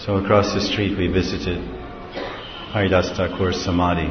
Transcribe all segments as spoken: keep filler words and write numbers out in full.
So across the street we visited Haridas Thakur's Samadhi.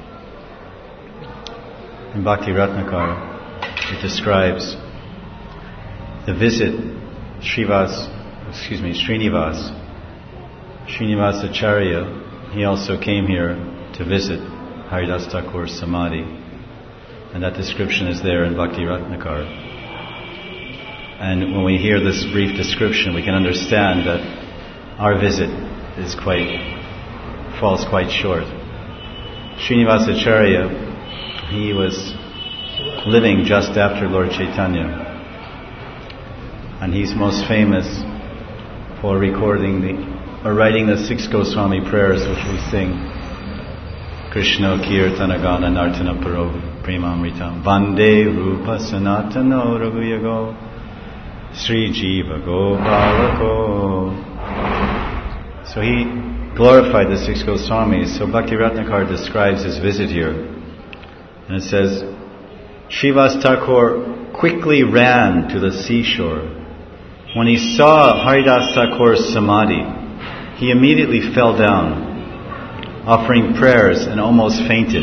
In Bhakti Ratnakara, it describes the visit Srivas, excuse me, Srinivas, Srinivas Acharya. He also came here to visit Haridas Thakur's Samadhi, and that description is there in Bhakti Ratnakara. And when we hear this brief description, we can understand that our visit is quite falls quite short. Srinivas Acharya, he was living just after Lord Chaitanya, and he's most famous for recording the or writing the six Goswami prayers which we sing. Krishna Kirtana Gana Nartana Paro Premamritam Vande Rupa Sanatano Raghuyago Sri Jiva Gopalako. So he glorified the six Goswamis. So Bhakti Ratnakara describes his visit here. And it says, Srivas Thakur quickly ran to the seashore. When he saw Haridas Thakur's Samadhi, he immediately fell down, offering prayers, and almost fainted.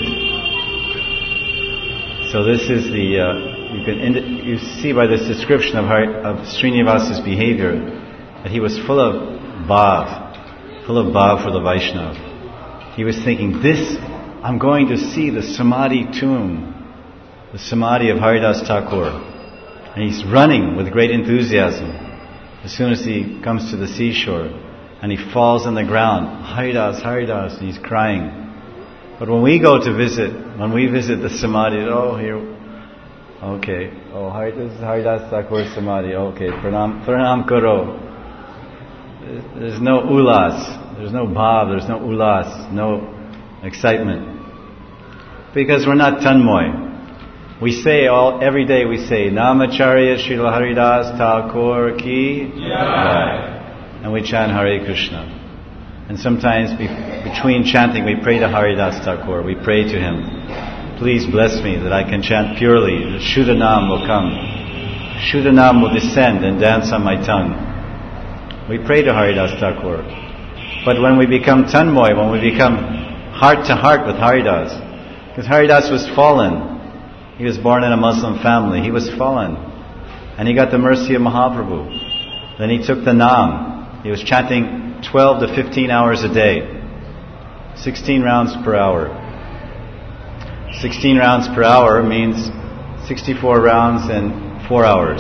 So this is the, uh, you can ind- you see by this description of, Har- of Srinivas's behavior that he was full of bhav, full of bhav for the Vaishnava. He was thinking, this, I'm going to see the Samadhi tomb, the Samadhi of Haridas Thakur. And he's running with great enthusiasm as soon as he comes to the seashore. And he falls on the ground, Haridas, Haridas, and he's crying. But when we go to visit, when we visit the Samadhi, oh, here, okay, oh, this is Haridas Thakur Samadhi, okay, pranam, pranam karo. There's no ulas, there's no bhav, there's no ulas, no excitement. Because we're not tanmoy. We say all, every day we say, Namacharya Srila Haridas Thakur ki jai. And we chant Hare Krishna. And sometimes be, between chanting we pray to Haridas Thakur. We pray to him, please bless me that I can chant purely. The Shuddhanam will come. Shuddhanam will descend and dance on my tongue. We pray to Haridas Thakur. But when we become tanmoy, when we become heart to heart with Haridas, because Haridas was fallen. He was born in a Muslim family. He was fallen. And he got the mercy of Mahaprabhu. Then he took the Naam. He was chanting twelve to fifteen hours a day. sixteen rounds per hour. sixteen rounds per hour means sixty-four rounds in four hours.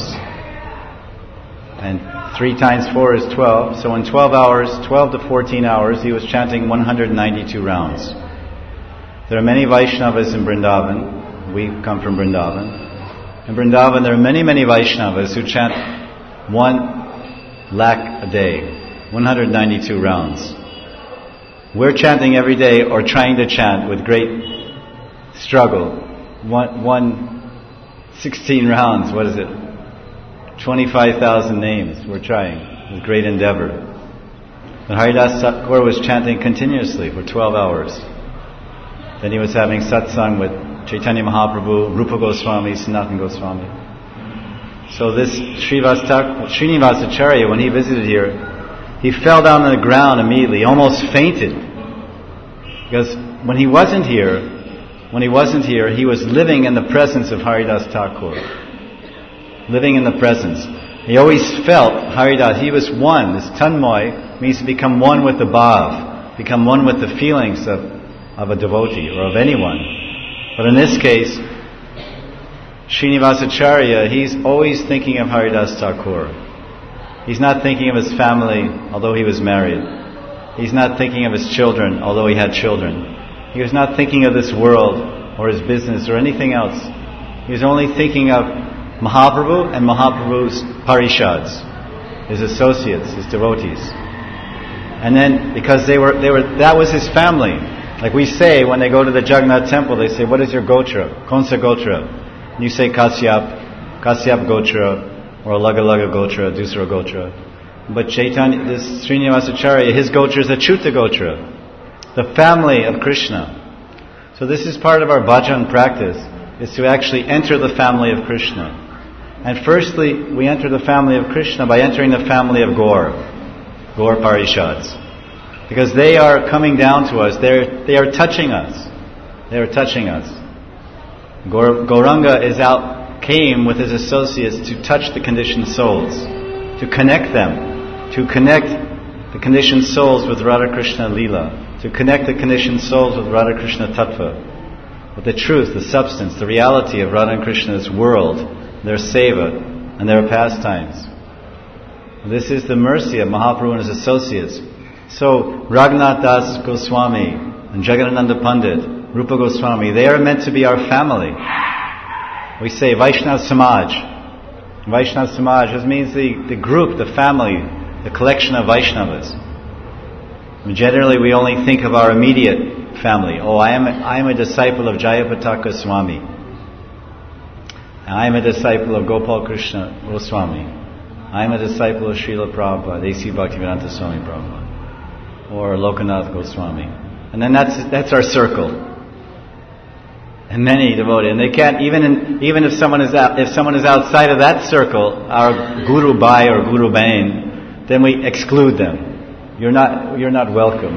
And three times four is twelve. So in twelve hours, twelve to fourteen hours, he was chanting one hundred ninety-two rounds. There are many Vaishnavas in Vrindavan. We come from Vrindavan. In Vrindavan there are many, many Vaishnavas who chant one lakh a day, one hundred ninety-two rounds. We're chanting every day, or trying to chant with great struggle. One, one sixteen rounds, what is it? twenty-five thousand names we're trying with great endeavor. But Haridas Thakur was chanting continuously for twelve hours. Then he was having satsang with Chaitanya Mahaprabhu, Rupa Goswami, Sanatana Goswami. So this Srivas Thakur, Srinivas Acharya, when he visited here, he fell down on the ground immediately, almost fainted. Because when he wasn't here, when he wasn't here, he was living in the presence of Haridas Thakur. Living in the presence. He always felt Haridas, he was one. This tanmoy means to become one with the bhav, become one with the feelings of, of a devotee or of anyone. But in this case, Srinivas Acharya, he's always thinking of Haridas Thakur. He's not thinking of his family, although he was married. He's not thinking of his children, although he had children. He was not thinking of this world or his business or anything else. He was only thinking of Mahaprabhu and Mahaprabhu's parishads, his associates, his devotees. And then, because they were, they were, that was his family. Like we say, when they go to the Jagannath temple, they say, what is your gotra? Konsa gotra? And you say Kasyap, Kasyap gotra, or Laga Laga gotra, Dusra gotra. But Chaitanya, this Srinivas Acharya, his gotra is Achyuta gotra, the family of Krishna. So this is part of our bhajan practice, is to actually enter the family of Krishna. And firstly, we enter the family of Krishna by entering the family of Gaur, Gaur Parishads. Because they are coming down to us. They're, they are touching us. They are touching us. Gaur, Gauranga is out, came with his associates to touch the conditioned souls, to connect them, to connect the conditioned souls with Radha Krishna Leela, to connect the conditioned souls with Radha Krishna Tattva, with the truth, the substance, the reality of Radha and Krishna's world, their seva, and their pastimes. This is the mercy of Mahaprabhu and his associates. So, Raghunath Das Goswami and Jagadananda Pandit, Rupa Goswami, they are meant to be our family. We say Vaishnav Samaj. Vaishnav Samaj, this means the, the group, the family, the collection of Vaishnavas. Generally, we only think of our immediate family. Oh, I am a, I am a disciple of Jayapataka Swami. I am a disciple of Gopal Krishna Goswami. I am a disciple of Srila Prabhupada, A C Bhaktivedanta Swami Prabhupada, or Lokanath Goswami. And then that's that's our circle. And many devotees, and they can't even in, even if someone is out, if someone is outside of that circle, our Guru Bhai or Guru Bain, then we exclude them. You're not you're not welcome.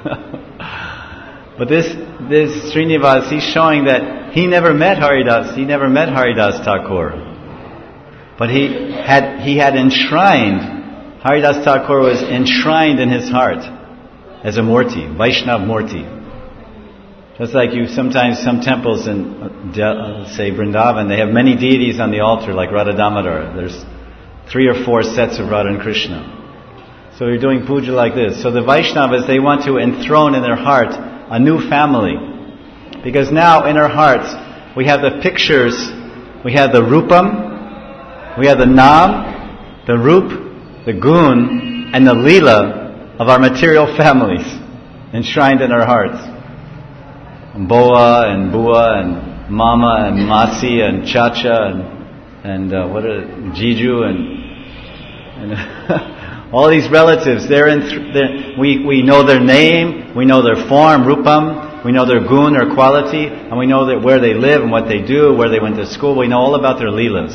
But this this Srinivas, he's showing that he never met Haridas, he never met Haridas Thakur. But he had he had enshrined, Haridas Thakur was enshrined in his heart as a Murti, Vaishnav Murti. Just like you sometimes, some temples in, uh, say, Vrindavan, they have many deities on the altar, like Radha Damodar. There's three or four sets of Radha and Krishna. So you're doing puja like this. So the Vaishnavas, they want to enthrone in their heart a new family. Because now in our hearts, we have the pictures, we have the Rupam, we have the Nam, the Rup, the Gun, and the Leela of our material families enshrined in our hearts. Boa and Bua and Mama and Masi and Chacha and and uh, what are Jiju and, and all these relatives. They're in. Th- they're, we we know their name, we know their form, Rupam, we know their gun, their quality, and we know that where they live and what they do, where they went to school. We know all about their leelas.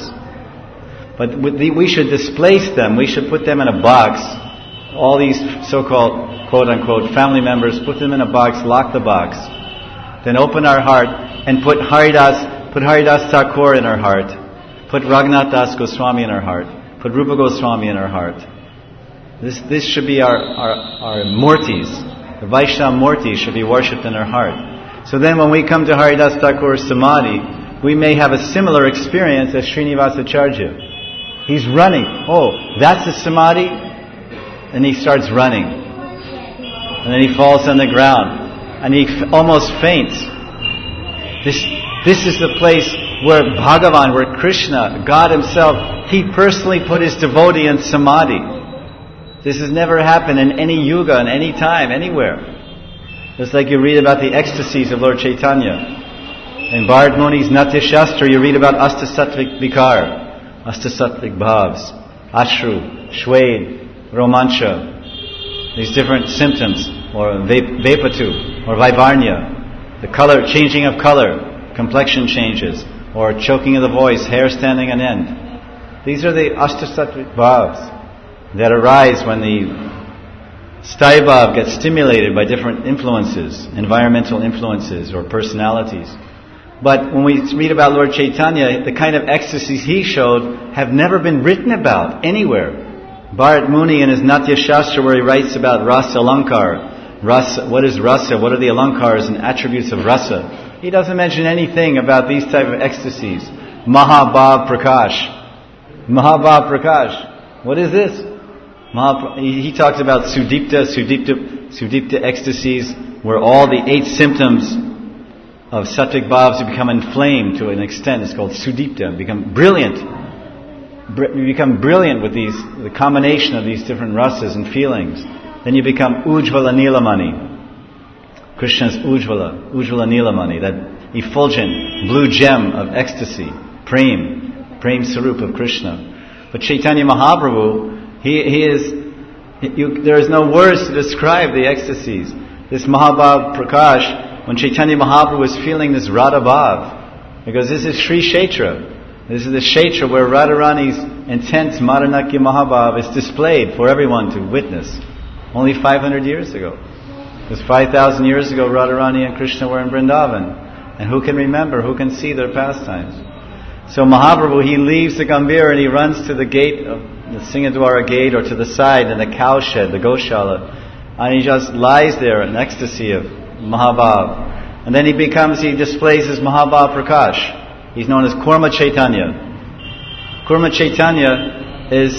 But we should displace them. We should put them in a box. All these so-called quote unquote family members, put them in a box, lock the box. Then open our heart and put Haridas, put Haridas Thakur in our heart. Put Raghunath Das Goswami in our heart. Put Rupa Goswami in our heart. This this should be our, our, our Murtis. The Vaishnava Murti should be worshipped in our heart. So then when we come to Haridas Thakur's Samadhi, we may have a similar experience as Srinivasacharya. He's running. Oh, that's the Samadhi? And he starts running. And then he falls on the ground. And he f- almost faints. This this is the place where Bhagavan, where Krishna, God himself, he personally put his devotee in samadhi. This has never happened in any yuga, in any time, anywhere. Just like you read about the ecstasies of Lord Chaitanya. In Bharat Muni's Natya Shastra, you read about Astasattvic Vikar, Astasattvic Bhavs, Ashru, Shwed, Romancha, these different symptoms, or Vepatu, or Vaivarnya, the color, changing of color, complexion changes, or choking of the voice, hair standing on end. These are the Ashtasattvic Bhavs that arise when the Sthai Bhav gets stimulated by different influences, environmental influences, or personalities. But when we read about Lord Chaitanya, the kind of ecstasies he showed have never been written about anywhere. Bharat Muni in his Natya Shastra, where he writes about Rasa Alankar, Rasa, what is rasa? What are the alankars and attributes of rasa? He doesn't mention anything about these type of ecstasies. Mahabhav Prakash. Mahabhav Prakash. What is this? Mahab- he, he talks about Sudipta, Sudipta, Sudipta ecstasies, where all the eight symptoms of Sattvic Bhavs become inflamed to an extent. It's called Sudipta. Become brilliant. Br- you become brilliant with these, the combination of these different rasas and feelings. Then you become Ujjvala Nilamani. Krishna's Ujjvala, Ujjvala Nilamani, that effulgent blue gem of ecstasy, Prem, Prem Sarup of Krishna. But Chaitanya Mahaprabhu, he, he is, you, there is no words to describe the ecstasies. This Mahabhav Prakash, when Chaitanya Mahaprabhu was feeling this Radha Bhav, because this is Sri Kshetra. This is the Kshetra where Radharani's intense Madanakya Mahabhav is displayed for everyone to witness. Only five hundred years ago. Because five thousand years ago, Radharani and Krishna were in Vrindavan. And who can remember, who can see their pastimes? So Mahaprabhu, he leaves the Gambhira and he runs to the gate, of the Singadwara gate, or to the side in the cow shed, the Goshala. And he just lies there in ecstasy of Mahabhav. And then he becomes, he displays his Mahabhav Prakash. He's known as Kurma Chaitanya. Kurma Chaitanya is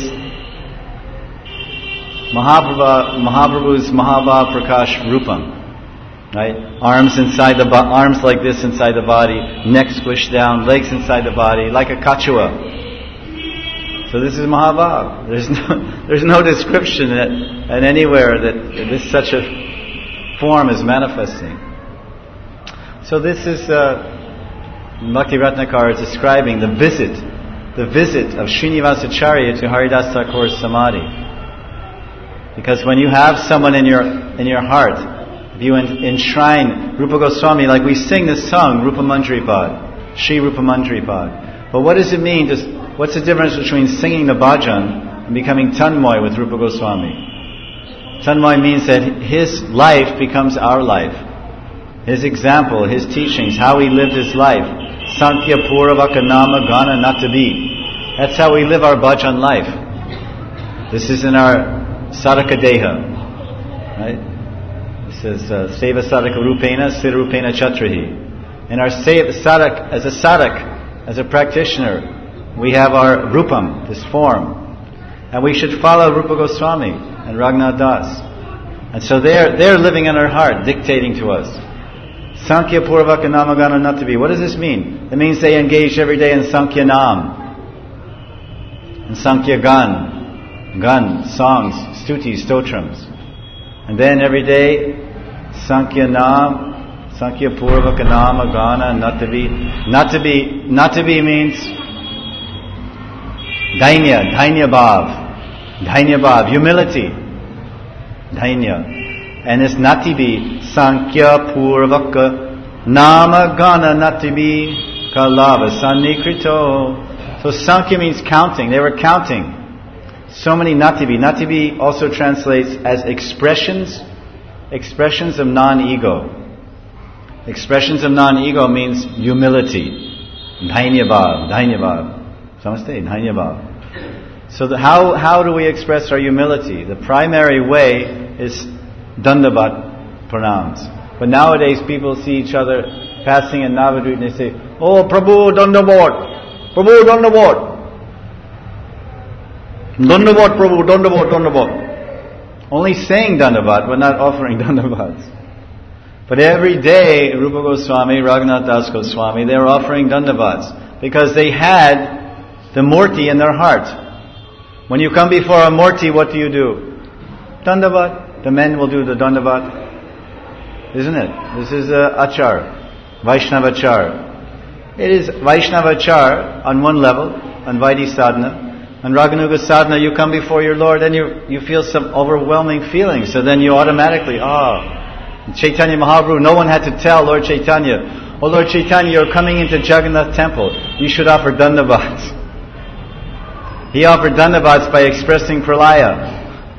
Mahaprabhu, Mahaprabhu's Mahabhav Prakash Rupam. Right? Arms inside the bo- arms like this inside the body, neck squished down, legs inside the body, like a kachua. So this is Mahabhav. There's no, there's no description that, and anywhere that this such a form is manifesting. So this is uh, Bhakti Ratnakara is describing the visit, the visit of Srinivasacharya to Haridas Thakur's Samadhi. Because when you have someone in your in your heart, if you enshrine Rupa Goswami, like we sing this song, Rupa Manjripad, Shri Rupa Manjripad. But what does it mean? Just, what's the difference between singing the bhajan and becoming Tanmoy with Rupa Goswami? Tanmoy means that his life becomes our life. His example, his teachings, how he lived his life. Sankhya Puravaka Nama Gana Natabi. That's how we live our bhajan life. This is in our Sadhaka Deha. Right? It says, Seva Sadhaka Rupena, Siddha Rupena Chatrahi. In our sadhak, as a sadhak, as a practitioner, we have our Rupam, this form. And we should follow Rupa Goswami and Raghunath Das. And so they're, they're living in our heart, dictating to us. Sankhya Purvaka Namagana Natavi. What does this mean? It means they engage every day in Sankhya Nam. In Sankhya Gan. Gan, songs, stutis, stotrams. And then every day, Sankhya Nam, Sankhya Purvaka Nama Gana Natavi. Natavi, Natavi means Dainya, Dainya Bhav. Dainya Bhav, humility. Dainya. And it's Natibi, Sankhya Purvaka Nama Gana Natibi Kalava Sannikrito. So Sankhya means counting. They were counting. So many Natibi. Natibi also translates as expressions, expressions of non-ego. Expressions of non-ego means humility. Dainya Bhav, Dainya Bhav. Namaste, Dainya Bhav. So the, how, how do we express our humility? The primary way is Dandavat pranams. But nowadays people see each other passing in Navadvip and they say, "Oh, Prabhu Dandavat! Prabhu Dandavat! Dandavat Prabhu, Dandavat, Dandavat." Only saying Dandavat, but not offering Dandavats. But every day, Rupa Goswami, Raghunath Das Goswami, they were offering Dandavats. Because they had the Murti in their heart. When you come before a Murti, what do you do? Dandavat. The men will do the Dandavat. Isn't it? This is uh, Achar. Vaishnavachar. It is Vaishnavachar on one level, on Vaidhi Sadhana. On Raganuga Sadhana, you come before your Lord and you you feel some overwhelming feelings. So then you automatically, ah. Chaitanya Mahaprabhu, no one had to tell Lord Chaitanya, "Oh Lord Chaitanya, you're coming into Jagannath temple. You should offer Dandavats." He offered Dandavats by expressing Pralaya.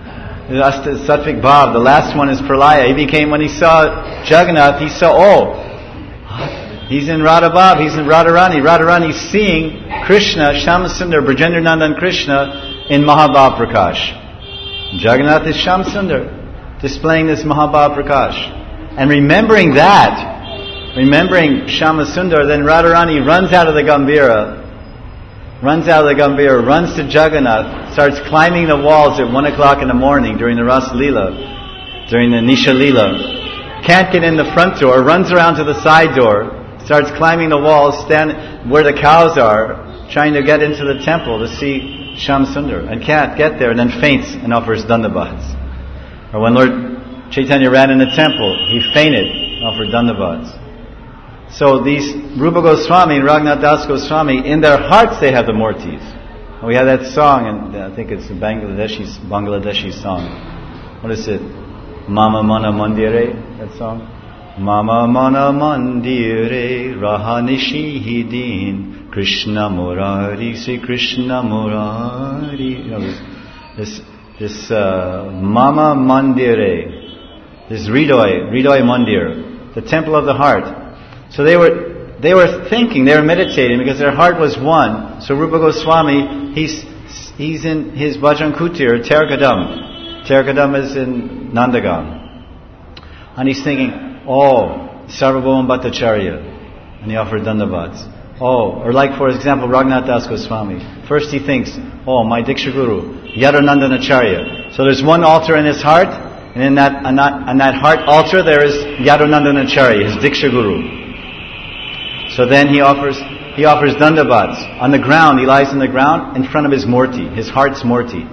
Satvik Bhav, the last one is Pralaya. He became, when he saw Jagannath, he saw, oh, he's in Radha Bhav, he's in Radharani. Radharani is seeing Krishna, Shyamsundar, Brajendra Nandan Krishna in Mahabhav Prakash. Jagannath is Shyamsundar, displaying this Mahabhav Prakash. And remembering that, remembering Shyamsundar, then Radharani runs out of the Gambhira, runs out of the Gambhira, runs to Jagannath, starts climbing the walls at one o'clock in the morning during the Ras Leela, during the Nisha Leela. Can't get in the front door, runs around to the side door, starts climbing the walls, stand where the cows are, trying to get into the temple to see Shyamsundar, and can't get there, and then faints and offers Dandavats. Or when Lord Chaitanya ran in the temple, he fainted and offered Dandavats. So these Rupa Goswami and Raghunath Das Goswami, in their hearts they have the Murtis. We have that song, and I think it's a Bangladeshi, Bangladeshi song. What is it? Mama Mana Mandire, that song? Mama Mana Mandire Rahanishi Hidin Krishna Murari, Sri Krishna Murari. You know, this, this this uh, Mama Mandire, this Hridoy, Hridoy Mandir, the temple of the heart. So they were they were thinking, they were meditating because their heart was one. So Rupa Goswami, he's he's in his Bhajan Kutir, Terkadam. Terkadam is in Nandagam. And he's thinking, oh, Sarvabhauma Bhattacharya. And he offered Dandavats. Oh, or like for example, Raghunath Das Goswami. First he thinks, oh, my Diksha Guru, Yadunandanacharya. So there's one altar in his heart, and in that, on that, on that heart altar there is Yadunandanacharya, his Diksha Guru. So then he offers, he offers Dandavats. On the ground, he lies on the ground in front of his Murti, his heart's Murti.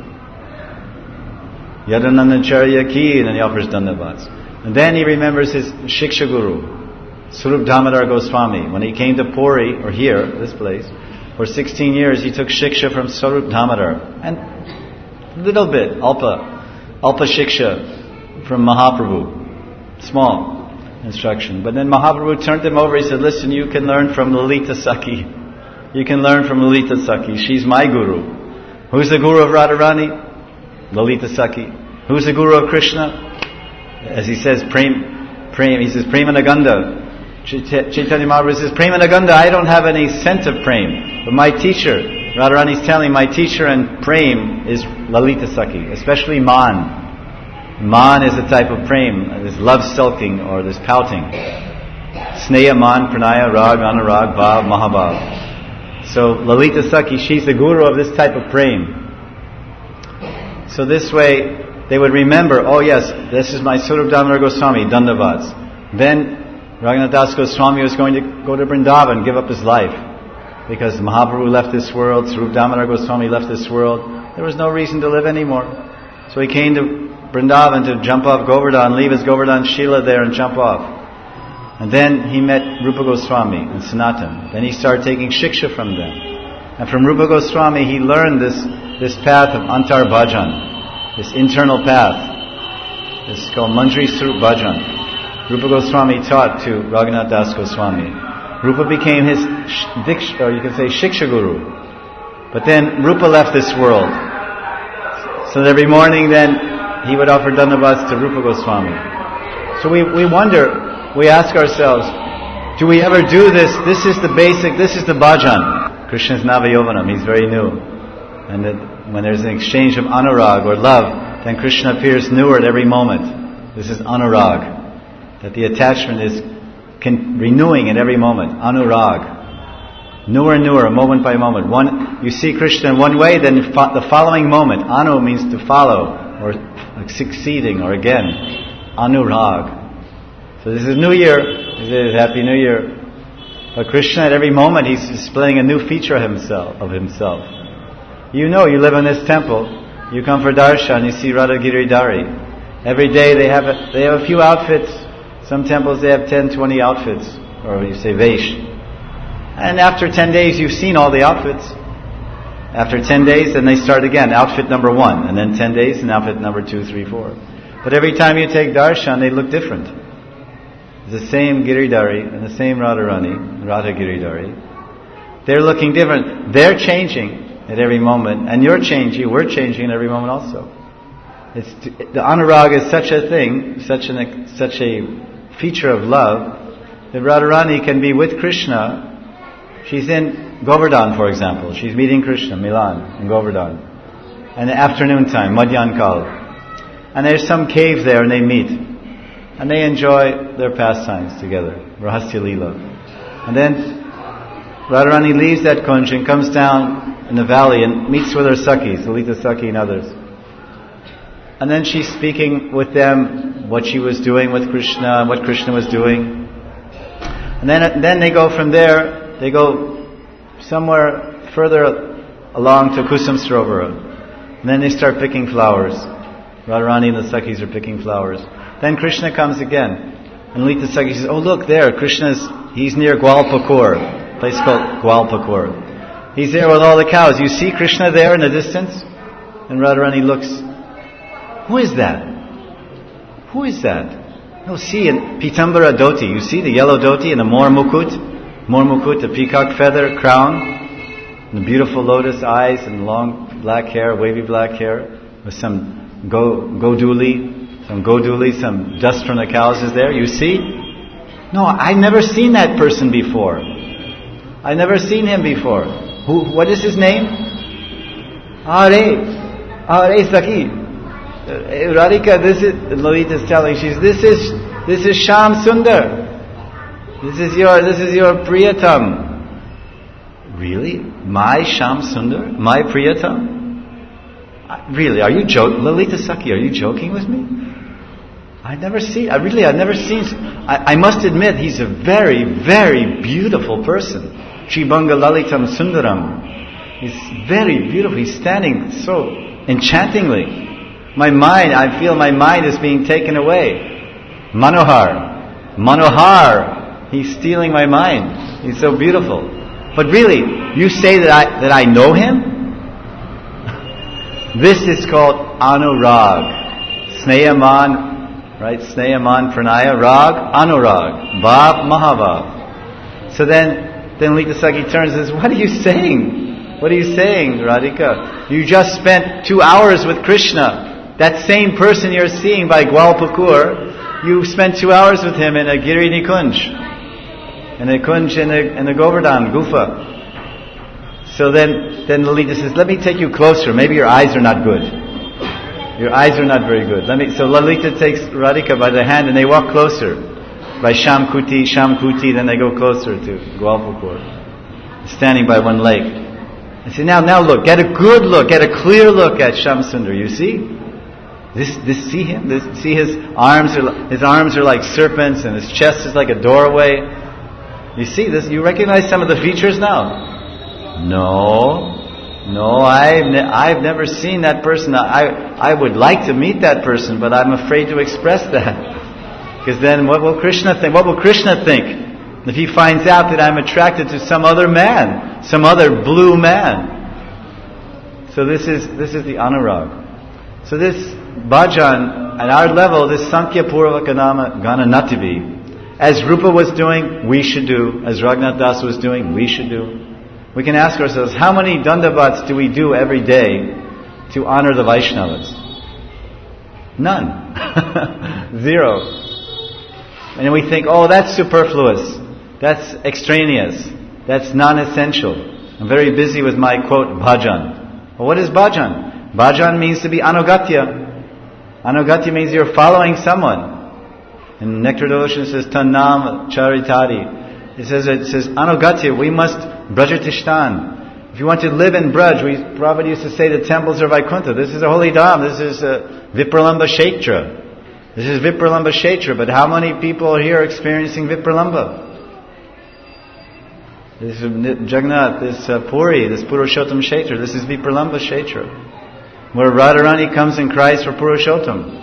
Yadunandanacharya ki, and then he offers Dandavats. And then he remembers his Shiksha Guru, Swarup Damodar Goswami. When he came to Puri, or here, this place, for sixteen years he took Shiksha from Swarup Damodar. And a little bit, Alpa, Alpa Shiksha from Mahaprabhu. Small instruction. But then Mahaprabhu turned him over, he said, listen, you can learn from Lalita Sakhi. You can learn from Lalita Sakhi. She's my guru. Who's the guru of Radharani? Lalita Sakhi. Who's the guru of Krishna? As he says, Prem, Prem, he says, Premanaganda. Chaitanya Mahaprabhu says, Premanaganda, I don't have any scent of Prem. But my teacher, Radharani's telling, my teacher in Prem is Lalita Sakhi, especially Man. Man is a type of Prem, this love sulking or this pouting. Sneha, Man, Pranaya, Rag, Anurag, Bhav, Mahabhav. So Lalita Sakhi, she's the guru of this type of Prem. So this way, they would remember, oh yes, this is my Swarup Damodar Goswami, Dandavats. Then Raghunath Das Goswami was going to go to Vrindavan, give up his life. Because Mahaprabhu left this world, Swarup Damodar Goswami left this world. There was no reason to live anymore. So he came to Vrindavan to jump off Govardhan, leave his Govardhan Shila there and jump off. And then he met Rupa Goswami and Sanatan. Then he started taking Shiksha from them. And from Rupa Goswami he learned this, this path of Antar Bhajan, this internal path. This is called Manjri Swarup Bhajan. Rupa Goswami taught to Raghunath Das Goswami. Rupa became his diksha, or you can say Shiksha Guru. But then Rupa left this world. So that every morning then he would offer Dandavats to Rupa Goswami. So we, we wonder, we ask ourselves, do we ever do this? This is the basic, this is the bhajan. Krishna's Navayovanam, he's very new. And that when there's an exchange of anurag or love, then Krishna appears newer at every moment. This is anurag. That the attachment is con- renewing at every moment. Anurag. Newer and newer, moment by moment. One, you see Krishna in one way, then fo- the following moment. Anu means to follow, or like succeeding, or again. Anurag. So this is New Year. This is Happy New Year. But Krishna at every moment, he's displaying a new feature of himself. Of himself. You know, you live in this temple. You come for darshan, you see Radha Giridhari. Every day they have a, they have a few outfits. Some temples they have ten, twenty outfits, or you say Vaish. And after ten days you've seen all the outfits. After ten days then they start again, outfit number one, and then ten days and outfit number two, three, four. But every time you take darshan they look different. It's the same Giridhari and the same Radharani, Radha Giridhari. They're looking different. They're changing at every moment, and you're changing, we're changing at every moment also. It's the anurag is such a thing, such an such a feature of love, that Radharani can be with Krishna. She's in Govardhan, for example. She's meeting Krishna, Milan, in Govardhan. And the afternoon time, Madhyan Kal. And there's some cave there and they meet. And they enjoy their pastimes together. Rahasya Leela. And then Radharani leaves that kunj and comes down in the valley and meets with her Sakhis, Lalita Sakhi and others. And then she's speaking with them what she was doing with Krishna and what Krishna was doing. And then then they go from there, they go somewhere further along to Kusum Sarovara. And then they start picking flowers. Radharani and the Sakhis are picking flowers. Then Krishna comes again. And Lalita Sakhi says, oh look there, Krishna's, he's near Gwalpakur, a place called Gwalpakur. He's there with all the cows. You see Krishna there in the distance? And Radharani looks, who is that? Who is that? No, see in Pitambara Dhoti, you see the yellow dhoti and the Mor Mukut, Mor Mukut, the peacock feather crown, and the beautiful lotus eyes and long black hair, wavy black hair. with some go goduli, some goduli, some dust from the cows is there. You see? No, I've never seen that person before. I've never seen him before. Who? What is his name? Are, Are Saki. Radhika, this is Lalita is telling. She's this is this is Sham Sundar. This is your this is your Priyatam. Really? My Sham Sundar? My Priyatam? Really? Are you joking? Lalita Saki, are you joking with me? I've never seen, I really, I've never seen, I, I must admit, he's a very, very beautiful person. Tribhanga Lalitam Sundaram. He's very beautiful. He's standing so enchantingly. My mind, I feel my mind is being taken away. Manohar. Manohar. He's stealing my mind. He's so beautiful. But really, you say that I that I know him? This is called anurag. Snehaman, right? Snehaman pranaya, rag, anurag. Bhav, mahavav. So then, then Lalita Saki turns and says, what are you saying? What are you saying, Radhika? You just spent two hours with Krishna. That same person you're seeing by Gwalpakur, you spent two hours with him in a Giri Nikunj. In a kunj in a, in a Govardhan, Gufa. So then, then Lalita says, let me take you closer. Maybe your eyes are not good. Your eyes are not very good. Let me. So Lalita takes Radhika by the hand and they walk closer. By Shamkuti, Shamkuti, then they go closer to Gwalpakur. Standing by one lake. I say, now, now look, get a good look, get a clear look at Shamsundar. You see? This, this, see him? This, see his arms are, his arms are like serpents and his chest is like a doorway. You see this? You recognize some of the features now? No, no, I've ne- I've never seen that person. I I would like to meet that person, but I'm afraid to express that. Because then what will Krishna think? What will Krishna think if he finds out that I'm attracted to some other man, some other blue man? So this is this is the anurag. So this bhajan, at our level, this Sankhya Purvaka Nama Gana Nativi, as Rupa was doing, we should do. As Raghunath Das was doing, we should do. We can ask ourselves, how many dandavats do we do every day to honor the Vaishnavas? None. Zero. And then we think, oh, that's superfluous. That's extraneous. That's non-essential. I'm very busy with my, quote, bhajan. Well, what is bhajan? Bhajan means to be anugatya. Anugatya means you're following someone. And Nectar Devotion says, Tannam Charitari. It says, it says, Anugatya, we must Brajatishtan. If you want to live in Braj, we Prabhupada used to say the temples are Vaikuntha. This is a holy dham. This is uh, Vipralamba Kshetra. This is Vipralamba Kshetra. But how many people are here experiencing Vipralamba? This is Jagannath, this uh, Puri, this Purushottam Kshetra. This is Vipralamba Kshetra, where Radharani comes and cries for Purushottam.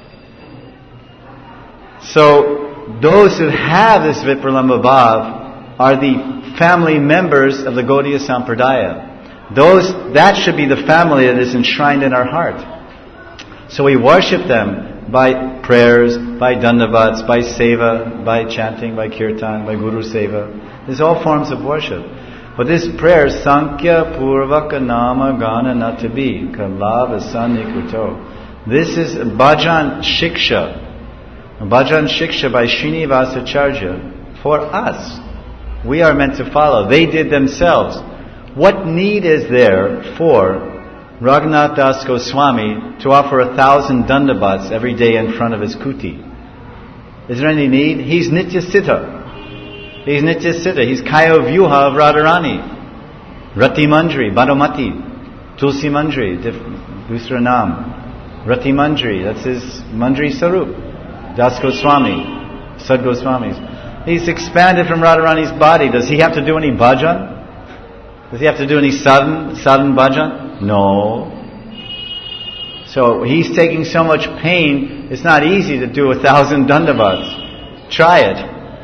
So, those who have this Vipralamba Bhav are the family members of the Gaudiya Sampradaya. Those, that should be the family that is enshrined in our heart. So we worship them by prayers, by dandavats, by seva, by chanting, by kirtan, by guru seva. These are all forms of worship. But this prayer, Sankhya Purvaka Nama Gana Natabi Kalava Sanikuto. This is bhajan shiksha. Bhajan Shiksha by Srinivasacharya for us. We are meant to follow. They did themselves. What need is there for Raghunath Das Goswami to offer a thousand dandavats every day in front of his kuti? Is there any need? He's Nitya Siddha. He's Nitya Siddha. He's Kayo Vyuha of Radharani. Rati Manjri, Bhadomati, Tulsi Manjri, Dusra Nam. Rati Manjri, that's his Manjri Sarup. Das Goswami, Sad Goswamis. He's expanded from Radharani's body. Does he have to do any bhajan? Does he have to do any sadhan, sadhan bhajan? No. So he's taking so much pain, it's not easy to do a thousand dandavats. Try it.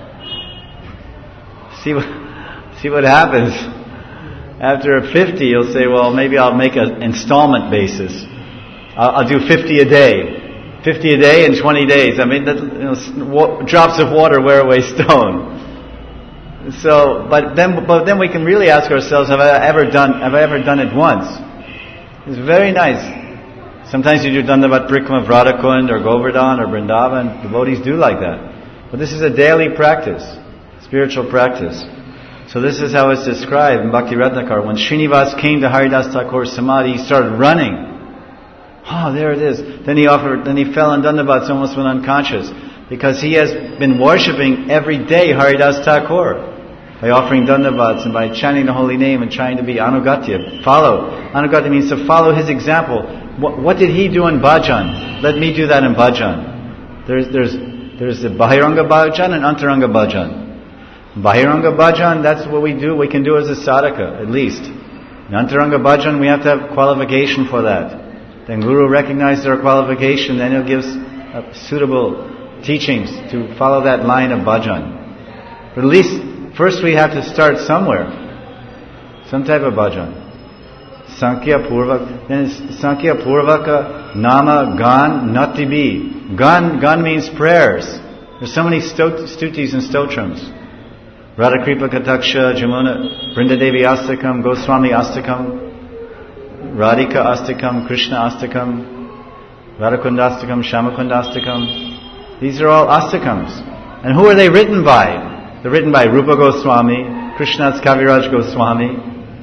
See what, see what happens. After fifty, you'll say, well, maybe I'll make an installment basis. I'll, I'll do fifty a day. fifty a day in twenty days. I mean, that, you know, wa- drops of water wear away stone. So, but then, but then we can really ask ourselves: Have I ever done? Have I ever done it once? It's very nice. Sometimes you do Dandavat Parikrama of Radhakund or Govardhan or Vrindavan. Devotees do like that. But this is a daily practice, spiritual practice. So this is how it's described in Bhakti Ratnakar. When Srinivas came to Haridas Thakur's Samadhi, he started running. Oh, there it is. Then he offered, then he fell on Dandavats, almost went unconscious. Because he has been worshipping every day Haridas Thakur. By offering Dandavats and by chanting the holy name and trying to be Anugatya. Follow. Anugatya means to follow his example. What, what did he do in bhajan? Let me do that in bhajan. There's, there's, there's the Bahiranga bhajan and Antaranga bhajan. Bahiranga bhajan, that's what we do. We can do as a sadhaka, at least. In Antaranga bhajan, we have to have qualification for that. Then Guru recognizes our qualification, then he'll give uh, suitable teachings to follow that line of bhajan. But at least, first we have to start somewhere. Some type of bhajan. Sankhya Purvaka. Then it's Sankhya Purvaka Nama Gan Natibi. Gan, Gan means prayers. There's so many stot- stutis and stotrams. Radhakripa Kataksha, Jamuna, Vrindadevi Astakam, Goswami Astakam, Radhika Astakam, Krishna Astakam, Radhakunda Astakam, Shamakunda Astakam. These are all Astakams. And who are they written by? They're written by Rupa Goswami, Krishnadas Kaviraj Goswami,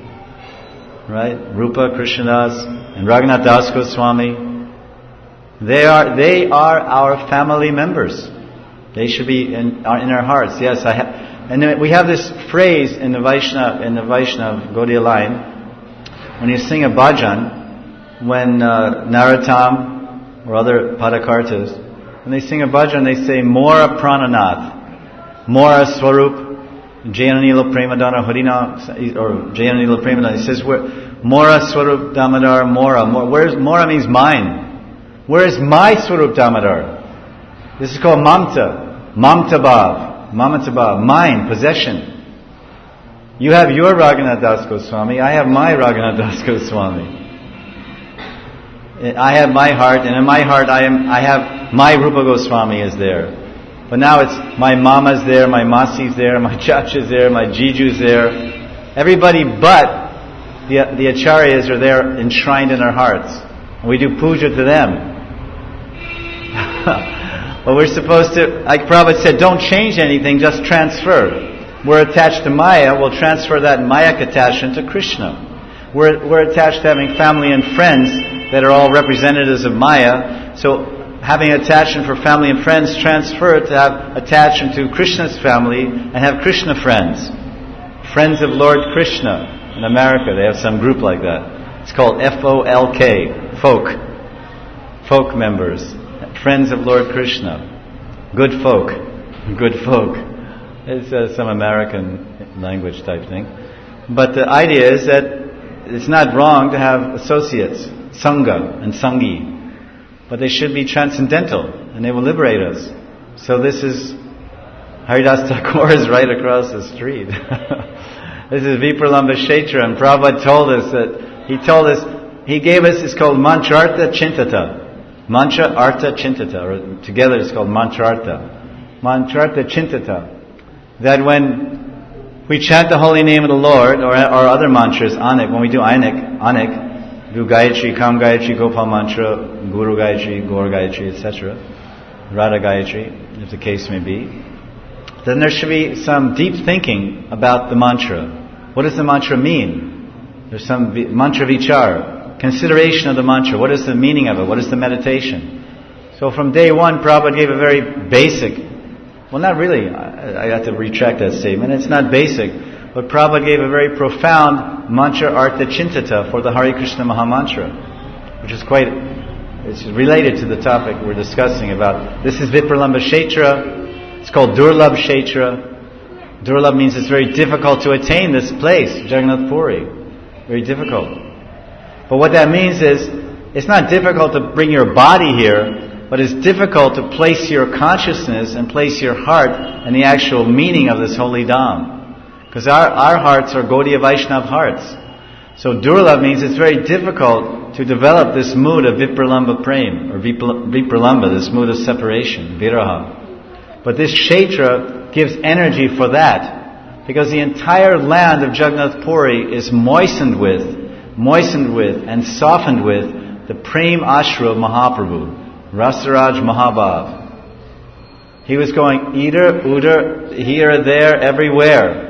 right? Rupa, Krishnadas, and Raghunath Das Goswami. They are they are our family members. They should be in, are in our hearts. Yes, I have. And then we have this phrase in the Vaishnava in the Vaishnava Gaudiya line. When you sing a bhajan, when uh, Narottam or other padakartas, when they sing a bhajan, they say Mora Prananath, Mora Swarup, Jayananila Premadana Harina, or Jayananila Premadana. He says, where, Mora Swarup Damodar Mora. Mora. Where's Mora means mine. Where is my Swarup Damodar? This is called Mamta, Mamta Bhav. Mamataba, mine, possession. You have your Raghunath Das Goswami, I have my Raghunath Das Goswami. I have my heart, and in my heart I am. I have my Rupa Goswami is there. But now it's my mama's there, my masi's there, my chacha's there, my jiju's there. Everybody but the, the acharyas are there enshrined in our hearts. And we do puja to them. But we're supposed to, like Prabhupada said, don't change anything, just transfer. We're attached to Maya, we'll transfer that Mayak attachment to Krishna. We're, we're attached to having family and friends that are all representatives of Maya. So having attachment for family and friends, transfer to have attachment to Krishna's family and have Krishna friends. Friends of Lord Krishna. In America, they have some group like that. It's called F O L K, folk. Folk members. Friends of Lord Krishna. Good folk. Good folk. It's uh, some American language type thing. But the idea is that it's not wrong to have associates, Sangha and Sangi. But they should be transcendental and they will liberate us. So this is, Haridas Thakur is right across the street. This is Vipralamba Kshetra, and Prabhupada told us that, he told us, he gave us, it's called Mantrartha Chintata. Mantra Artha Chintata, or together it's called Mantrartha. Mantrartha Chintata. That when we chant the holy name of the Lord, or our other mantras, Anik, when we do Anik, Anik, do Gayatri, Kam Gayatri, Gopal Mantra, Guru Gayatri, Gaur Gayatri, et cetera, Radha Gayatri, if the case may be, then there should be some deep thinking about the mantra. What does the mantra mean? There's some vi- mantra vichar. Consideration of the mantra. What is the meaning of it? What is the meditation? So from day one, Prabhupada gave a very basic, well not really, I, I have to retract that statement, it's not basic, but Prabhupada gave a very profound mantra artha chintata for the Hare Krishna Mahamantra, which is quite, it's related to the topic we're discussing about. This is Vipralamba Kshetra, it's called Durlabh Kshetra. Durlabh means it's very difficult to attain this place, Jagannath Puri. Very difficult. But what that means is, it's not difficult to bring your body here, but it's difficult to place your consciousness and place your heart in the actual meaning of this holy Dham. Because our, our hearts are Gaudiya Vaishnav hearts. So Durlabh means it's very difficult to develop this mood of Vipralamba Prem, or Vipralamba, this mood of separation, Viraha. But this Kshetra gives energy for that. Because the entire land of Jagannath Puri is moistened with moistened with and softened with the Prem Ashru of Mahaprabhu, Rasaraj Mahabhav. He was going either, udar, here, there, everywhere.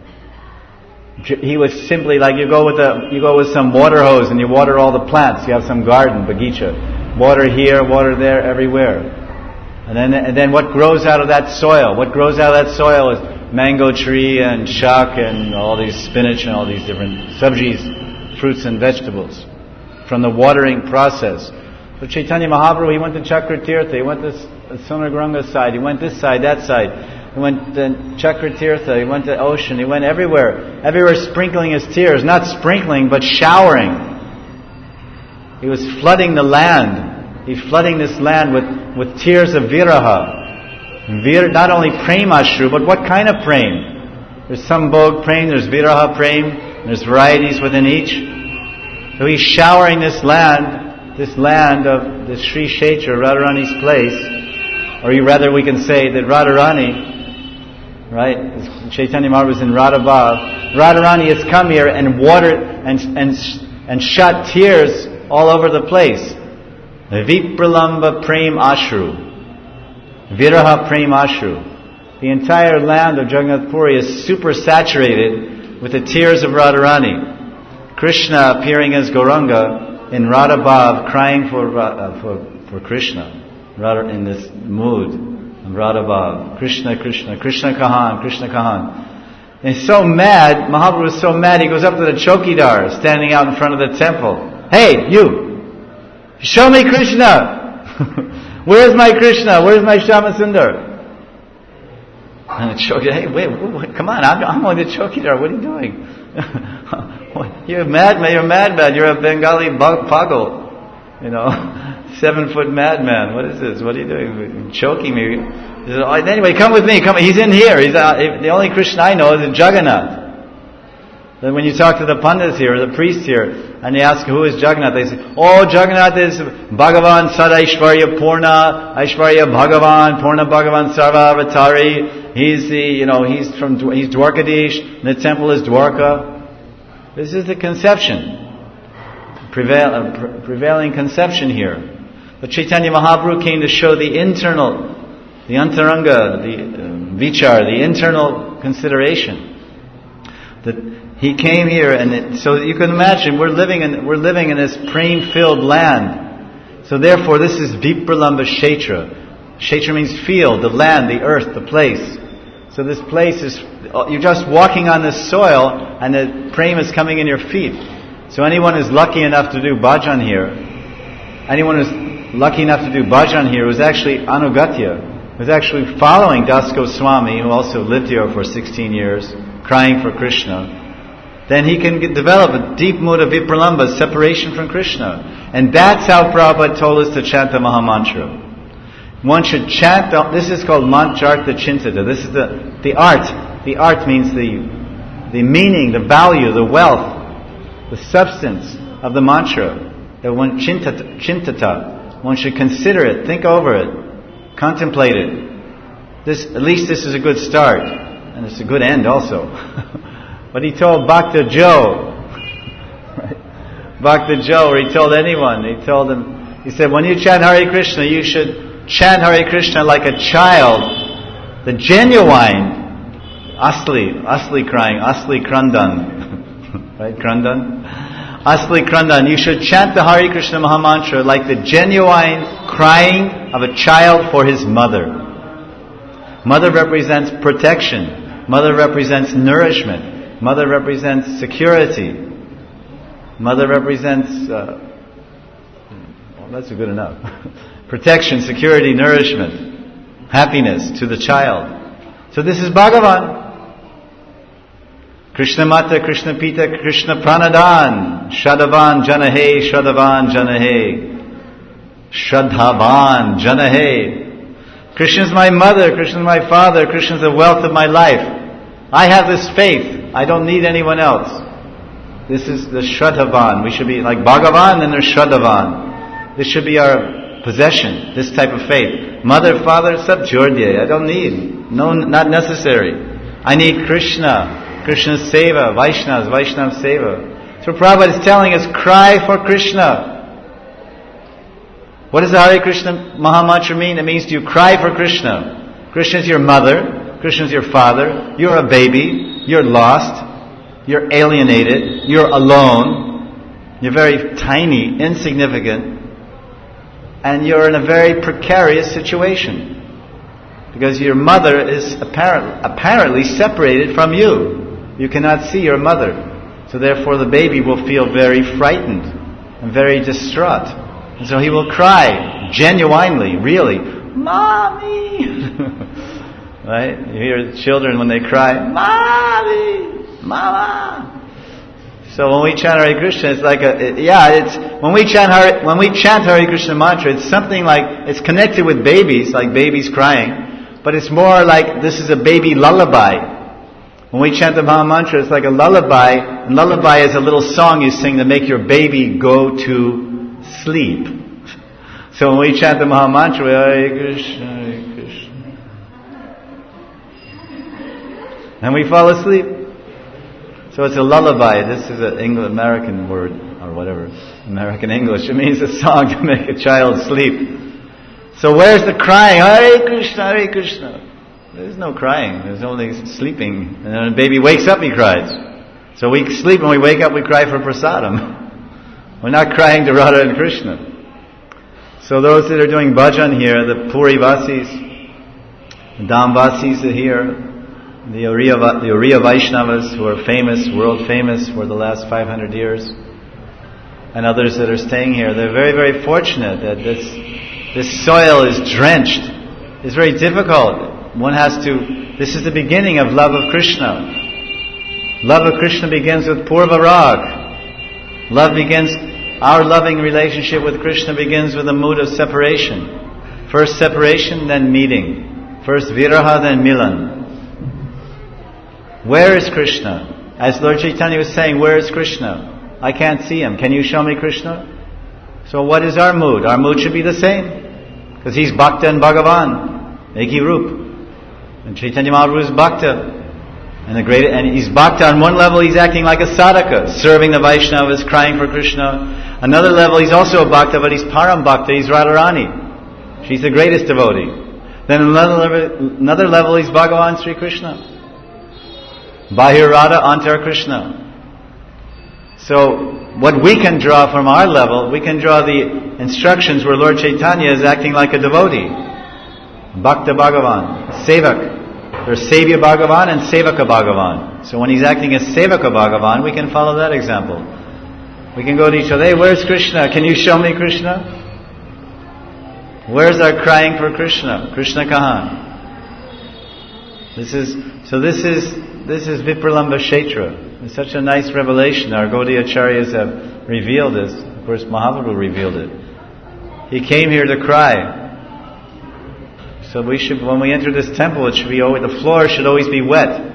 He was simply like you go with a, you go with some water hose and you water all the plants. You have some garden, bagicha. Water here, water there, everywhere. And then, and then what grows out of that soil? What grows out of that soil is mango tree and shak and all these spinach and all these different subjis, fruits and vegetables from the watering process. So Chaitanya Mahaprabhu, he went to Chakratirtha, he went to Sonargaranga side, he went this side, that side. He went to Chakratirtha, he went to ocean, he went everywhere. Everywhere sprinkling his tears. Not sprinkling, but showering. He was flooding the land. He's flooding this land with, with tears of viraha. Vir, not only prem ashru, but what kind of prem? There's sambhog prem, there's viraha prem, there's varieties within each. So he's showering this land, this land of the Sri Kshetra, Radharani's place. Or rather we can say that Radharani, right? Chaitanya Mahaprabhu was in Radhabhav. Radharani has come here and watered and and and shot tears all over the place. Vipralamba Prem Ashru. Viraha Prem Ashru. The entire land of Jagannath Puri is super saturated with the tears of Radharani. Krishna appearing as Gauranga in Radhabhav, crying for uh, for for Krishna. Radha in this mood. Radhabhav, Krishna, Krishna, Krishna Kahan, Krishna Kahan. And he's so mad, Mahaprabhu was so mad, he goes up to the chokidar standing out in front of the temple. Hey, you! Show me Krishna! Where's my Krishna? Where's my Shama Sundar? And the chokidar, hey, wait, wait, come on, I'm, I'm on the chokidar, what are you doing? You're a madman, you're a madman, you're a Bengali pagal, you know. Seven foot madman. What is this? What are you doing? You're choking me. He said, oh, anyway, come with me. Come. He's in here. He's uh, the only Krishna I know is Jagannath. Then when you talk to the pandits here, or the priests here, and they ask who is Jagannath, they say, oh, Jagannath is Bhagavan Sada Aishvarya Purna, Aishvarya Bhagavan, Purna Bhagavan Sarva Avatari. He's the, you know, he's from, he's Dwarkadish, and the temple is Dwarka. This is the conception, prevail, uh, pre- prevailing conception here. But Chaitanya Mahaprabhu came to show the internal, the antaranga, the uh, vichar, the internal consideration. That he came here, and it, so you can imagine we're living in we're living in this prem-filled land. So therefore, this is Vipralamba Kshetra. Kshetra means field, the land, the earth, the place. So this place is you're just walking on this soil, and the prem is coming in your feet. So anyone who's lucky enough to do bhajan here, anyone who's lucky enough to do bhajan here was actually Anugatya, was actually following Das Goswami, who also lived here for sixteen years, crying for Krishna. Then he can get, develop a deep mood of Vipralamba, separation from Krishna. And that's how Prabhupada told us to chant the Mahamantra. One should chant, the, this is called Mantrartha Chintata. This is the, the art. The art means the, the meaning, the value, the wealth, the substance of the mantra. That one chintata, chintata. One should consider it, think over it, contemplate it. This, at least this is a good start, and it's a good end also. But he told Bhakta Joe, right? Bhakta Joe, or he told anyone, he told him, he said, when you chant Hare Krishna, you should chant Hare Krishna like a child, the genuine, asli, asli crying, asli krandan, right, krandan? Asli Krandan, you should chant the Hare Krishna Mahamantra like the genuine crying of a child for his mother. Mother represents protection. Mother represents nourishment. Mother represents security. Mother represents, uh, well, that's good enough. Protection, security, nourishment, happiness to the child. So this is Bhagavan. Krishna Mata, Krishna Pita, Krishna Pranadan, Shadavan Janahe, Shadavan Janahe, Shadhavan Janahe. Krishna is my mother, Krishna is my father, Krishna is the wealth of my life. I have this faith, I don't need anyone else. This is the Shradhavan. We should be like Bhagavan and there's Shradhavan. This should be our possession, this type of faith. Mother, father, sab jordye. I don't need, no, not necessary. I need Krishna. Krishna's seva, Vaishnavas, Vaishnav seva. So Prabhupada is telling us, cry for Krishna. What does the Hare Krishna Maha Mantra mean? It means you cry for Krishna. Krishna is your mother. Krishna is your father. You're a baby. You're lost. You're alienated. You're alone. You're very tiny, insignificant. And you're in a very precarious situation. Because your mother is apparent, apparently separated from you. You cannot see your mother. So therefore the baby will feel very frightened and very distraught. And so he will cry, genuinely, really, Mommy! Right? You hear children when they cry, Mommy! Mama! So when we chant Hare Krishna, it's like a, it, yeah, it's, when we chant Hare, when we chant Hare Krishna mantra, it's something like, it's connected with babies, like babies crying. But it's more like this is a baby lullaby. When we chant the Maha Mantra, it's like a lullaby. And lullaby is a little song you sing to make your baby go to sleep. So when we chant the Maha Mantra, Hare Krishna, Hare Krishna, and we fall asleep. So it's a lullaby. This is an English, American word, or whatever, American English. It means a song to make a child sleep. So where's the crying? Hare Krishna, Hare Krishna. There's no crying. There's only sleeping. And then a baby wakes up, he cries. So we sleep and we wake up, we cry for prasadam. We're not crying to Radha and Krishna. So those that are doing bhajan here, the Puri Vasis, the Dham Vasis are here, the Uriya, the Uriya Vaishnavas who are famous, world famous for the last five hundred years, and others that are staying here, they're very, very fortunate that this This soil is drenched. It's very difficult. One has to, this is the beginning of love of Krishna. Love of Krishna begins with Purva Rag. Love begins, our loving relationship with Krishna begins with a mood of separation. First separation, then meeting. First viraha, then milan. Where is Krishna? As Lord Chaitanya was saying, where is Krishna? I can't see him. Can you show me Krishna? So what is our mood? Our mood should be the same. Because he's Bhakta and Bhagavan. Eki Roop. And Chaitanya Mahaprabhu is Bhakta. And the great, and he's Bhakta on one level, he's acting like a sadhaka, serving the Vaishnavas, crying for Krishna. Another level, he's also a Bhakta, but he's Param Bhakta, he's Radharani. She's the greatest devotee. Then another level, another level he's Bhagavan Sri Krishna. Bahir Radha, Antar Krishna. So, what we can draw from our level, we can draw the instructions where Lord Chaitanya is acting like a devotee. Bhakta Bhagavan, Sevak. There's Sevya Bhagavan and Sevaka Bhagavan. So when he's acting as Sevaka Bhagavan, we can follow that example. We can go to each other, hey, where's Krishna? Can you show me Krishna? Where's our crying for Krishna? Krishna Kahan. This is, so this is, this is Vipralamba Kshetra. It's such a nice revelation. Our Gaudiya Acharyas have revealed this. Of course, Mahaprabhu revealed it. He came here to cry. So we should, when we enter this temple, it should be always, the floor should always be wet.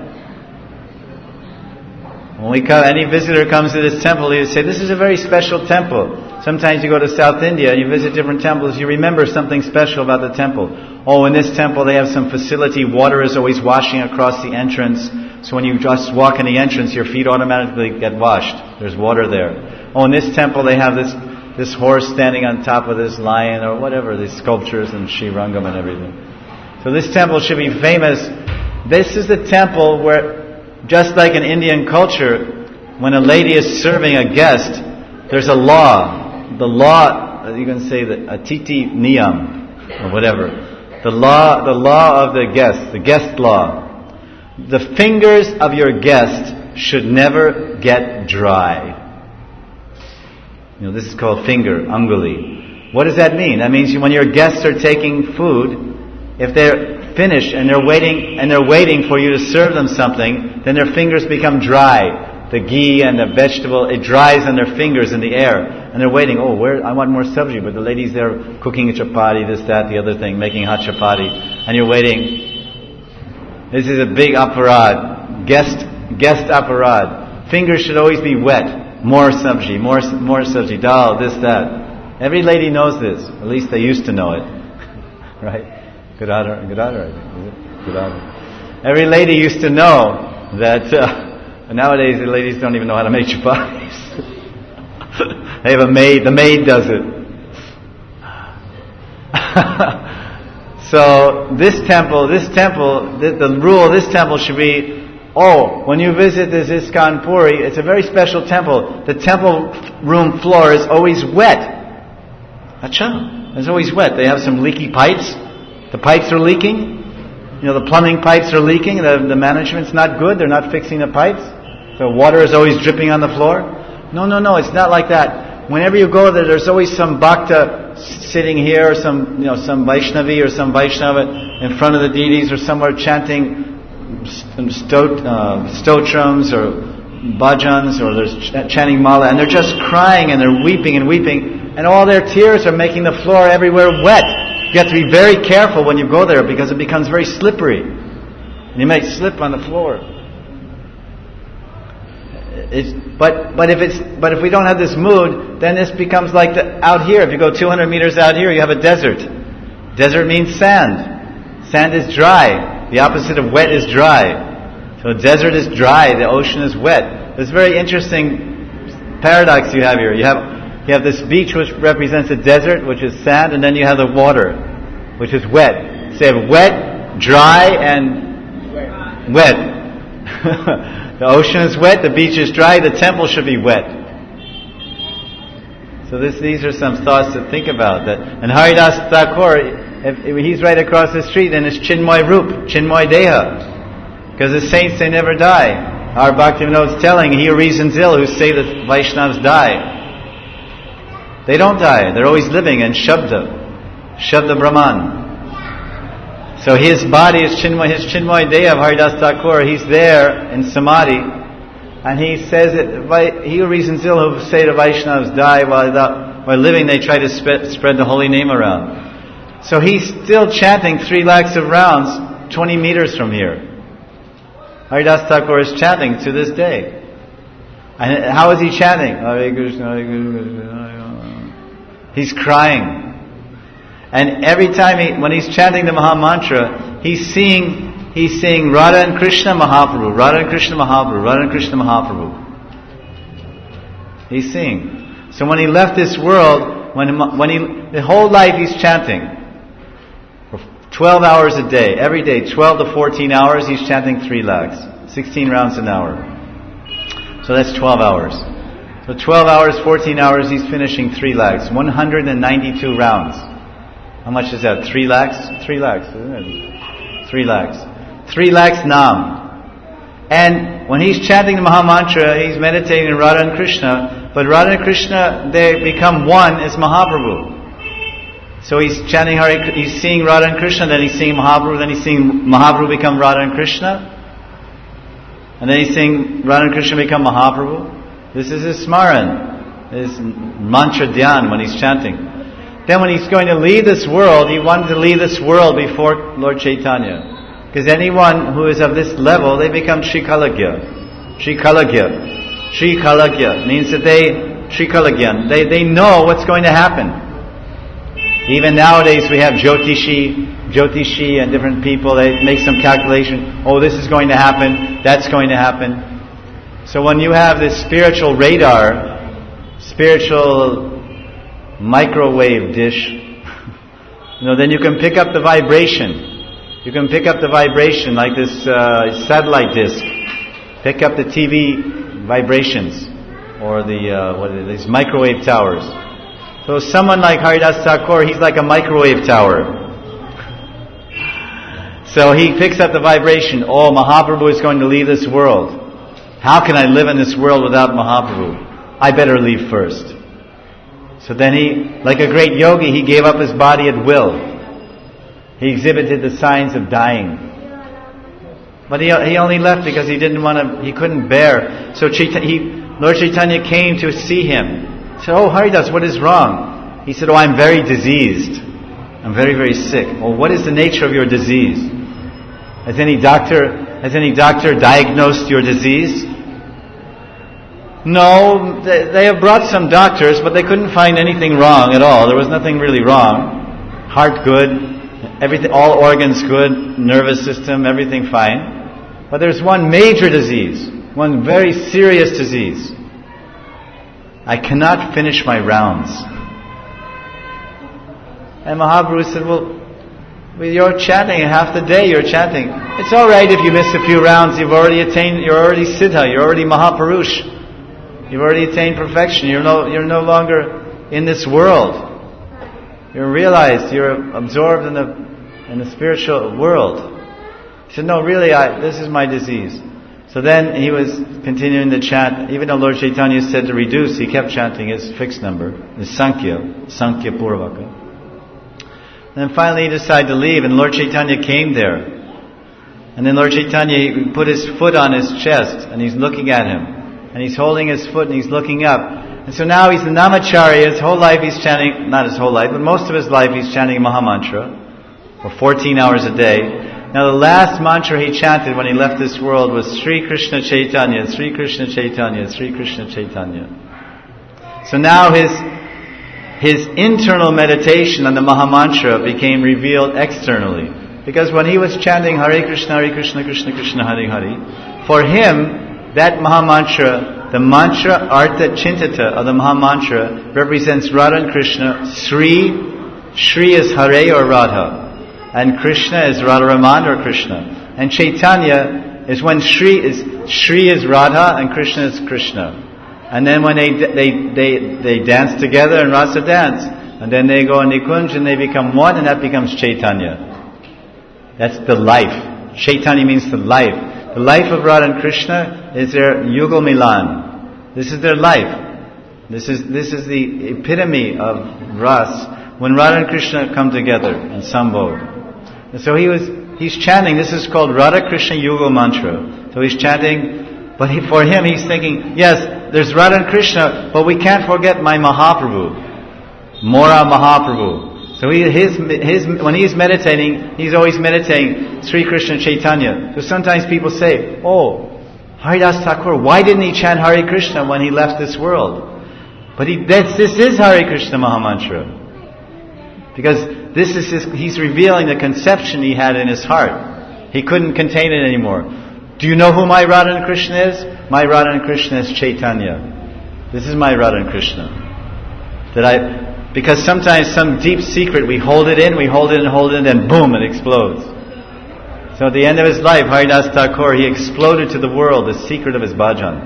When we come, any visitor comes to this temple, he would say, this is a very special temple. Sometimes you go to South India and you visit different temples, you remember something special about the temple. Oh, in this temple they have some facility, water is always washing across the entrance. So when you just walk in the entrance, your feet automatically get washed. There's water there. Oh, in this temple they have this this horse standing on top of this lion or whatever, these sculptures and Srirangam and everything. So this temple should be famous. This is the temple where, just like in Indian culture, when a lady is serving a guest, there's a law. The law, you can say the Atiti Niyam or whatever. The law, the law of the guest, the guest law. The fingers of your guest should never get dry. You know, this is called finger, anguli. What does that mean? That means when your guests are taking food, if they're finished and they're waiting and they're waiting for you to serve them something, then their fingers become dry. The ghee and the vegetable, it dries on their fingers in the air, and they're waiting. Oh, where? I want more sabji, but the lady's there cooking a chapati, this, that, the other thing, making hot chapati, and you're waiting. This is a big aparad, guest guest aparad. Fingers should always be wet. More sabji, more more sabji, dal, this, that. Every lady knows this. At least they used to know it, right? Good order, good order, I think. Is it? Good order. Every lady used to know that. Uh, nowadays, the ladies don't even know how to make chapatis. They have a maid. The maid does it. So this temple, this temple, the, the rule of this temple should be, oh, when you visit this ISKCON Puri, it's a very special temple. The temple room floor is always wet. Acha, it's always wet. They have some leaky pipes. The pipes are leaking. You know, the plumbing pipes are leaking. The, the management's not good. They're not fixing the pipes. So water is always dripping on the floor. No, no, no, it's not like that. Whenever you go there, there's always some bhakta sitting here, or some, you know, some Vaishnavi or some Vaishnava in front of the deities, or somewhere chanting stot, uh, stotrams or bhajans, or they're ch- chanting mala, and they're just crying and they're weeping and weeping, and all their tears are making the floor everywhere wet. You have to be very careful when you go there, because it becomes very slippery, and you might slip on the floor. It's, but but if it's but if we don't have this mood, then this becomes like the, out here. If you go two hundred meters out here, you have a desert. Desert means sand. Sand is dry. The opposite of wet is dry. So desert is dry. The ocean is wet. There's a very interesting paradox you have here. You have you have this beach which represents a desert, which is sand, and then you have the water, which is wet. So you have wet, dry, and wet. The ocean is wet, the beach is dry, the temple should be wet. So this, these are some thoughts to think about. That, and Haridas Thakur, if, if he's right across the street, then it's Chinmoy Rup, Chinmoy Deha. Because the saints, they never die. Our Bhaktivinoda is telling, he who reasons ill, who say that Vaishnavas die. They don't die, they're always living in Shabda, Shabda Brahman. So his body is Chinmoy, his Chinmoy Deha of Haridas Thakur, he's there in Samadhi, and he says that he who reasons ill, who say the Vaishnavas die, while, while living they try to spread, spread the holy name around. So he's still chanting three lakhs of rounds twenty meters from here. Haridas Thakur is chanting to this day. And how is he chanting? Hare Krishna, Hare Krishna. He's crying. And every time he, when he's chanting the Maha Mantra, he's seeing, he's saying Radha and Krishna Mahaprabhu, Radha and Krishna Mahaprabhu, Radha and Krishna Mahaprabhu. He's seeing. So when he left this world, when, when he, the whole life he's chanting, for twelve hours a day, every day, twelve to fourteen hours, he's chanting three lakhs, sixteen rounds an hour. So that's twelve hours. So twelve hours, fourteen hours, he's finishing three lakhs, one hundred ninety-two rounds. How much is that? Three lakhs? Three lakhs, isn't it? Three lakhs. Three lakhs nam. And when he's chanting the Maha Mantra, he's meditating on Radha and Krishna, but Radha and Krishna, they become one as Mahaprabhu. So he's chanting Hare, he's seeing Radha and Krishna, then he's seeing Mahaprabhu, then he's seeing Mahaprabhu become Radha and Krishna, and then he's seeing Radha and Krishna become Mahaprabhu. This is his smaran, his mantra dhyan when he's chanting. Then when he's going to leave this world, he wanted to leave this world before Lord Chaitanya. Because anyone who is of this level, they become Srikalagya. Srikalagya. Srikalagya means that they, Srikalagyan, they, they know what's going to happen. Even nowadays we have Jyotishi, Jyotishi and different people, they make some calculation, oh this is going to happen, that's going to happen. So when you have this spiritual radar, spiritual microwave dish, you know, then you can pick up the vibration. You can pick up the vibration like this uh, satellite disc. Pick up the T V vibrations or the uh, what are these microwave towers. So someone like Haridas Thakur, he's like a microwave tower. So he picks up the vibration. Oh, Mahaprabhu is going to leave this world. How can I live in this world without Mahaprabhu? I better leave first. So then he, like a great yogi, he gave up his body at will. He exhibited the signs of dying. But he he only left because he didn't want to, he couldn't bear. So Chaitanya, he, Lord Chaitanya came to see him. He said, oh Haridas, what is wrong? He said, oh, I'm very diseased. I'm very, very sick. Well, what is the nature of your disease? Has any doctor, has any doctor diagnosed your disease? No, they, they have brought some doctors, but they couldn't find anything wrong at all. There was nothing really wrong. Heart good, everything, all organs good, nervous system, everything fine. But there's one major disease, one very serious disease. I cannot finish my rounds. And Mahaprabhu said, well, well, you're chanting half the day, you're chanting. It's alright if you miss a few rounds, you've already attained, you're already Siddha, you're already Mahapurush. You've already attained perfection, you're no, you're no longer in this world. You're realized, you're absorbed in the, in the spiritual world. He said, no, really, I, this is my disease. So then he was continuing to chant. Even though Lord Chaitanya said to reduce, he kept chanting his fixed number, his Sankhya, Sankhya Purvaka. And then finally he decided to leave, and Lord Chaitanya came there. And then Lord Chaitanya put his foot on his chest, and he's looking at him. And he's holding his foot, and he's looking up. And so now he's the Namacharya. His whole life he's chanting, not his whole life, but most of his life he's chanting Mahamantra for fourteen hours a day. Now the last mantra he chanted when he left this world was Sri Krishna Chaitanya, Sri Krishna Chaitanya, Sri Krishna Chaitanya. So now his his internal meditation on the Mahamantra became revealed externally. Because when he was chanting Hare Krishna, Hare Krishna, Krishna Krishna, Hare Hare, for him, that Mahamantra, the mantra Artha Chintata of the Mahamantra represents Radha and Krishna. Sri, Sri is Hare or Radha. And Krishna is Radharaman or Krishna. And Chaitanya is when Shri is Shri is Radha and Krishna is Krishna. And then when they they they they dance together in Rasa dance, and then they go in Nikunj and they become one, and that becomes Chaitanya. That's the life. Chaitanya means the life. The life of Radha and Krishna is their Yugal Milan. This is their life. This is this is the epitome of Ras when Radha and Krishna come together in Sambodh. And so he was, he's chanting, this is called Radha Krishna Yugal Mantra. So he's chanting, but he, for him he's thinking, yes, there's Radha and Krishna, but we can't forget my Mahaprabhu. Mora Mahaprabhu. So he, his, his, when he's meditating, he's always meditating Sri Krishna Chaitanya. So sometimes people say, oh, Haridas Thakur, why didn't he chant Hare Krishna when he left this world? But he, this, this is Hare Krishna Mahamantra. Because this is his, he's revealing the conception he had in his heart. He couldn't contain it anymore. Do you know who my Radha and Krishna is? My Radha and Krishna is Chaitanya. This is my Radha and Krishna. That I, because sometimes some deep secret, we hold it in, we hold it and hold it in, and boom, it explodes. So at the end of his life, Haridas Thakur, he exploded to the world the secret of his bhajan.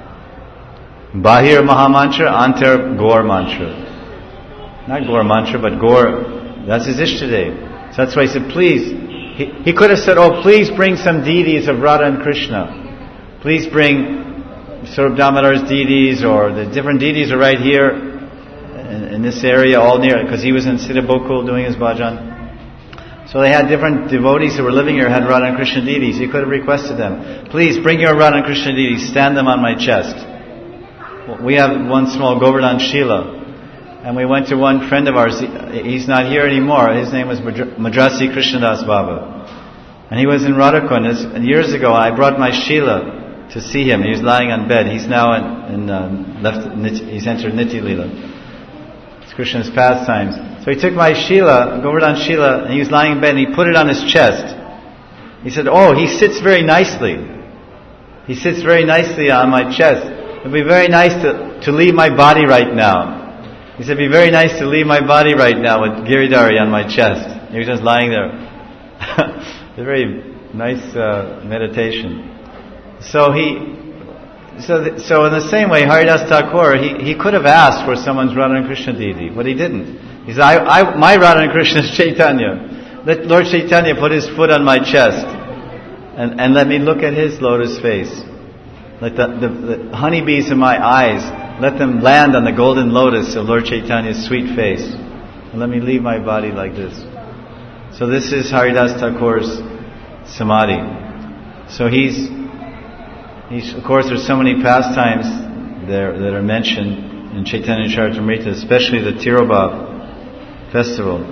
Bahir Mahamantra, Antar Gaur Mantra. Not Gaur Mantra, but Gaur. That's his Ishtadeva. So that's why he said, please. He, he could have said, oh, please bring some deities of Radha and Krishna. Please bring Sarup Damodar's deities, or the different deities are right here in, in this area, all near, because he was in Siddha Bokul doing his bhajan. So they had different devotees who were living here, had Radha and Krishna deities. He could have requested them, please bring your Radha and Krishna deities, stand them on my chest. We have one small Govardhan Shila. And we went to one friend of ours, he's not here anymore, his name was Madrasi Krishnadas Baba. And he was in Radhakund, and years ago I brought my Shila to see him. He was lying on bed. He's now in, in uh, left, he's entered Nitya Lila. It's Krishna's pastimes. So he took my Shila, Govardhan Shila, and he was lying in bed, and he put it on his chest. He said, oh, he sits very nicely. He sits very nicely on my chest. It would be very nice to, to leave my body right now. He said, it'd be very nice to leave my body right now with Giridhari on my chest. He was just lying there. It's a very nice uh, meditation. So he, so th- so in the same way, Haridas Thakur, he, he could have asked for someone's Radha and Krishna deity, but he didn't. He said, I, I, my Radha and Krishna is Chaitanya. Let Lord Chaitanya put his foot on my chest and, and let me look at his lotus face. Let the, the, the honeybees in my eyes, let them land on the golden lotus of Lord Chaitanya's sweet face. And let me leave my body like this. So this is Haridas Thakur's samadhi. So he's, he's, of course there's so many pastimes there that are mentioned in Chaitanya Charitamrita, especially the Tirobhav festival.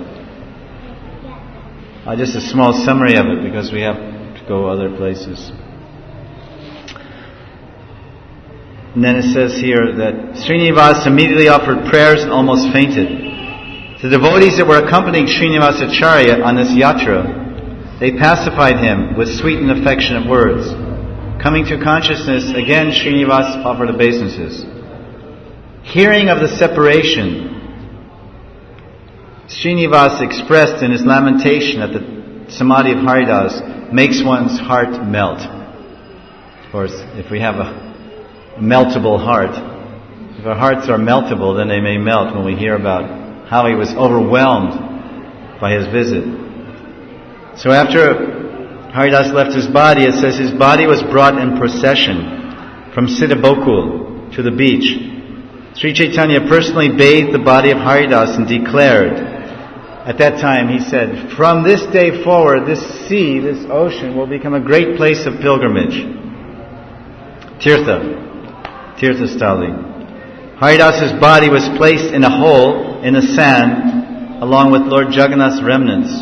Uh, just a small summary of it because we have to go other places. And then it says here that Srinivas immediately offered prayers and almost fainted. The devotees that were accompanying Srinivasacharya on this yatra, they pacified him with sweet and affectionate words. Coming to consciousness, again Srinivas offered obeisances. Hearing of the separation, Srinivas expressed in his lamentation at the Samadhi of Haridas makes one's heart melt. Of course, if we have a meltable heart, if our hearts are meltable, then they may melt when we hear about how he was overwhelmed by his visit. So after Haridas left his body, it says his body was brought in procession from Siddhabokul to the beach. Sri Chaitanya personally bathed the body of Haridas and declared, at that time he said, from this day forward, this sea, this ocean will become a great place of pilgrimage. Tirtha, Tirthastali. Haridas's body was placed in a hole in the sand along with Lord Jagannath's remnants.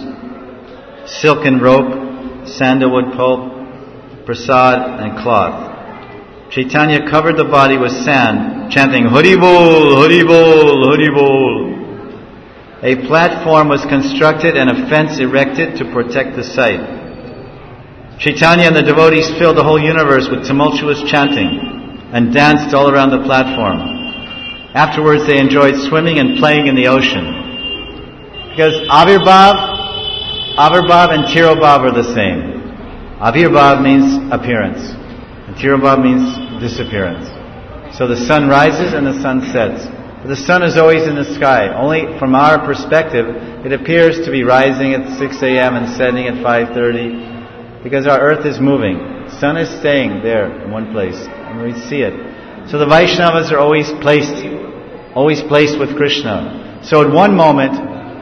Silken rope, sandalwood pulp, prasad and cloth. Chaitanya covered the body with sand, chanting, Hari Bol, Hari Bol, Hari Bol. A platform was constructed and a fence erected to protect the site. Chaitanya and the devotees filled the whole universe with tumultuous chanting and danced all around the platform. Afterwards they enjoyed swimming and playing in the ocean. Because Avirbhav, Avirbhav and Tirobhav are the same. Avirbhav means appearance. And Tirobhav means disappearance. So the sun rises and the sun sets. But the sun is always in the sky. Only from our perspective, it appears to be rising at six a.m. and setting at five thirty. Because our earth is moving. The sun is staying there in one place. And we see it. So the Vaishnavas are always placed, always placed with Krishna. So at one moment,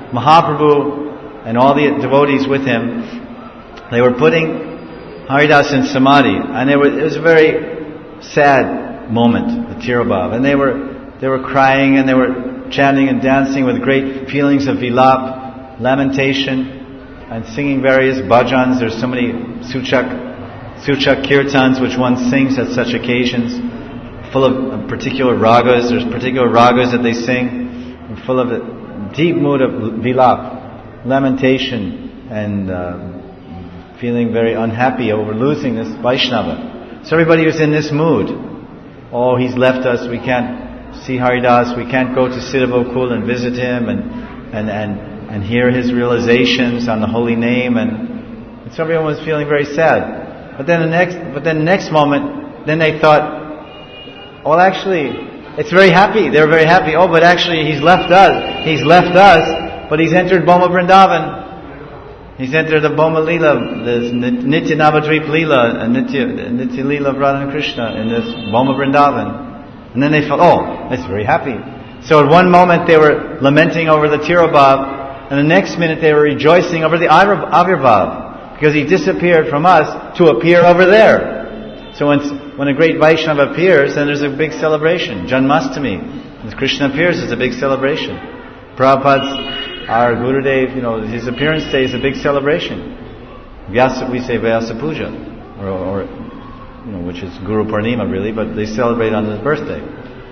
Mahaprabhu and all the devotees with him, they were putting Haridas in Samadhi, and they were, it was a very sad moment, the Tirobhav, and they were they were crying and they were chanting and dancing with great feelings of vilap, lamentation, and singing various bhajans. There's so many suchak, suchak kirtans which one sings at such occasions, full of particular ragas. There's particular ragas that they sing, full of a deep mood of vilap, lamentation, and uh, feeling very unhappy over losing this Vaishnava. So everybody was in this mood. Oh, he's left us, we can't see Haridas, we can't go to Siddhabokul and visit him and, and, and, and hear his realizations on the holy name, and, and so everyone was feeling very sad. But then the next but then the next moment, then they thought, well actually, it's very happy, they were very happy, oh but actually he's left us, he's left us, but he's entered Boma Vrindavan. He's entered the Boma Leela, this Nitya Navadvip Leela, and Nitya, Nitya Leela of Radha and Krishna in this Boma Vrindavan. And then they felt, oh, that's very happy. So at one moment they were lamenting over the Tirobhav, and the next minute they were rejoicing over the Avirbhav, because he disappeared from us to appear over there. So when, when a great Vaishnava appears, then there's a big celebration. Janmashtami, when Krishna appears, it's a big celebration. Prabhupada's, our Gurudev, you know, his appearance day is a big celebration. Vyasa, we say Vyasa Puja, or, or you know, which is Guru Purnima really, but they celebrate on his birthday.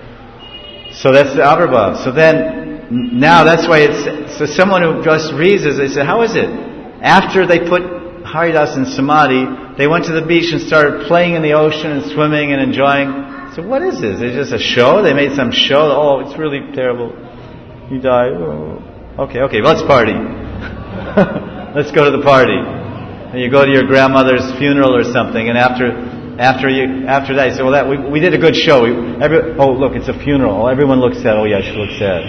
So that's the Avirbhav. So then, now that's why it's, so someone who just reads this, they say, how is it? After they put Haridas in Samadhi, they went to the beach and started playing in the ocean and swimming and enjoying. So what is this? Is it just a show? They made some show? Oh, it's really terrible. He died. Oh. Okay, okay, let's party. Let's go to the party. And you go to your grandmother's funeral or something, and after after you after that you say, well, that we we did a good show. We, every, oh, look, it's a funeral. Oh, everyone looks sad. Oh, yeah, she looks sad.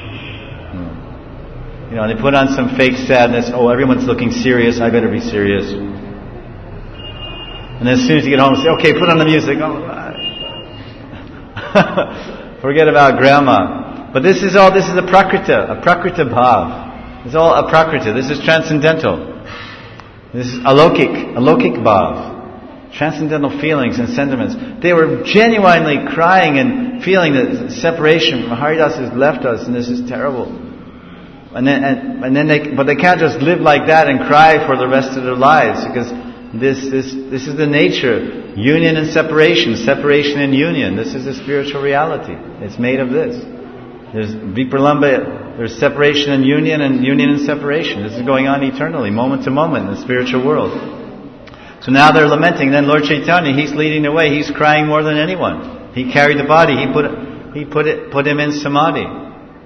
You know, and they put on some fake sadness. Oh, everyone's looking serious. I better be serious. And as soon as you get home, say, okay, put on the music. Oh, forget about grandma. But this is all, this is a prakrita, a prakrita bhav. It's all a prakrita. This is transcendental. This is alokik, alokik bhav. Transcendental feelings and sentiments. They were genuinely crying and feeling the separation from Haridas has left us, and this is terrible. And then, and, and then they, but they can't just live like that and cry for the rest of their lives, because this, this, this is the nature. Union and separation, separation and union. This is the spiritual reality. It's made of this. There's vipralamba, there's separation and union, and union and separation. This is going on eternally, moment to moment in the spiritual world. So now they're lamenting. Then Lord Chaitanya, he's leading the way. He's crying more than anyone. He carried the body. He put he put it put him in samadhi.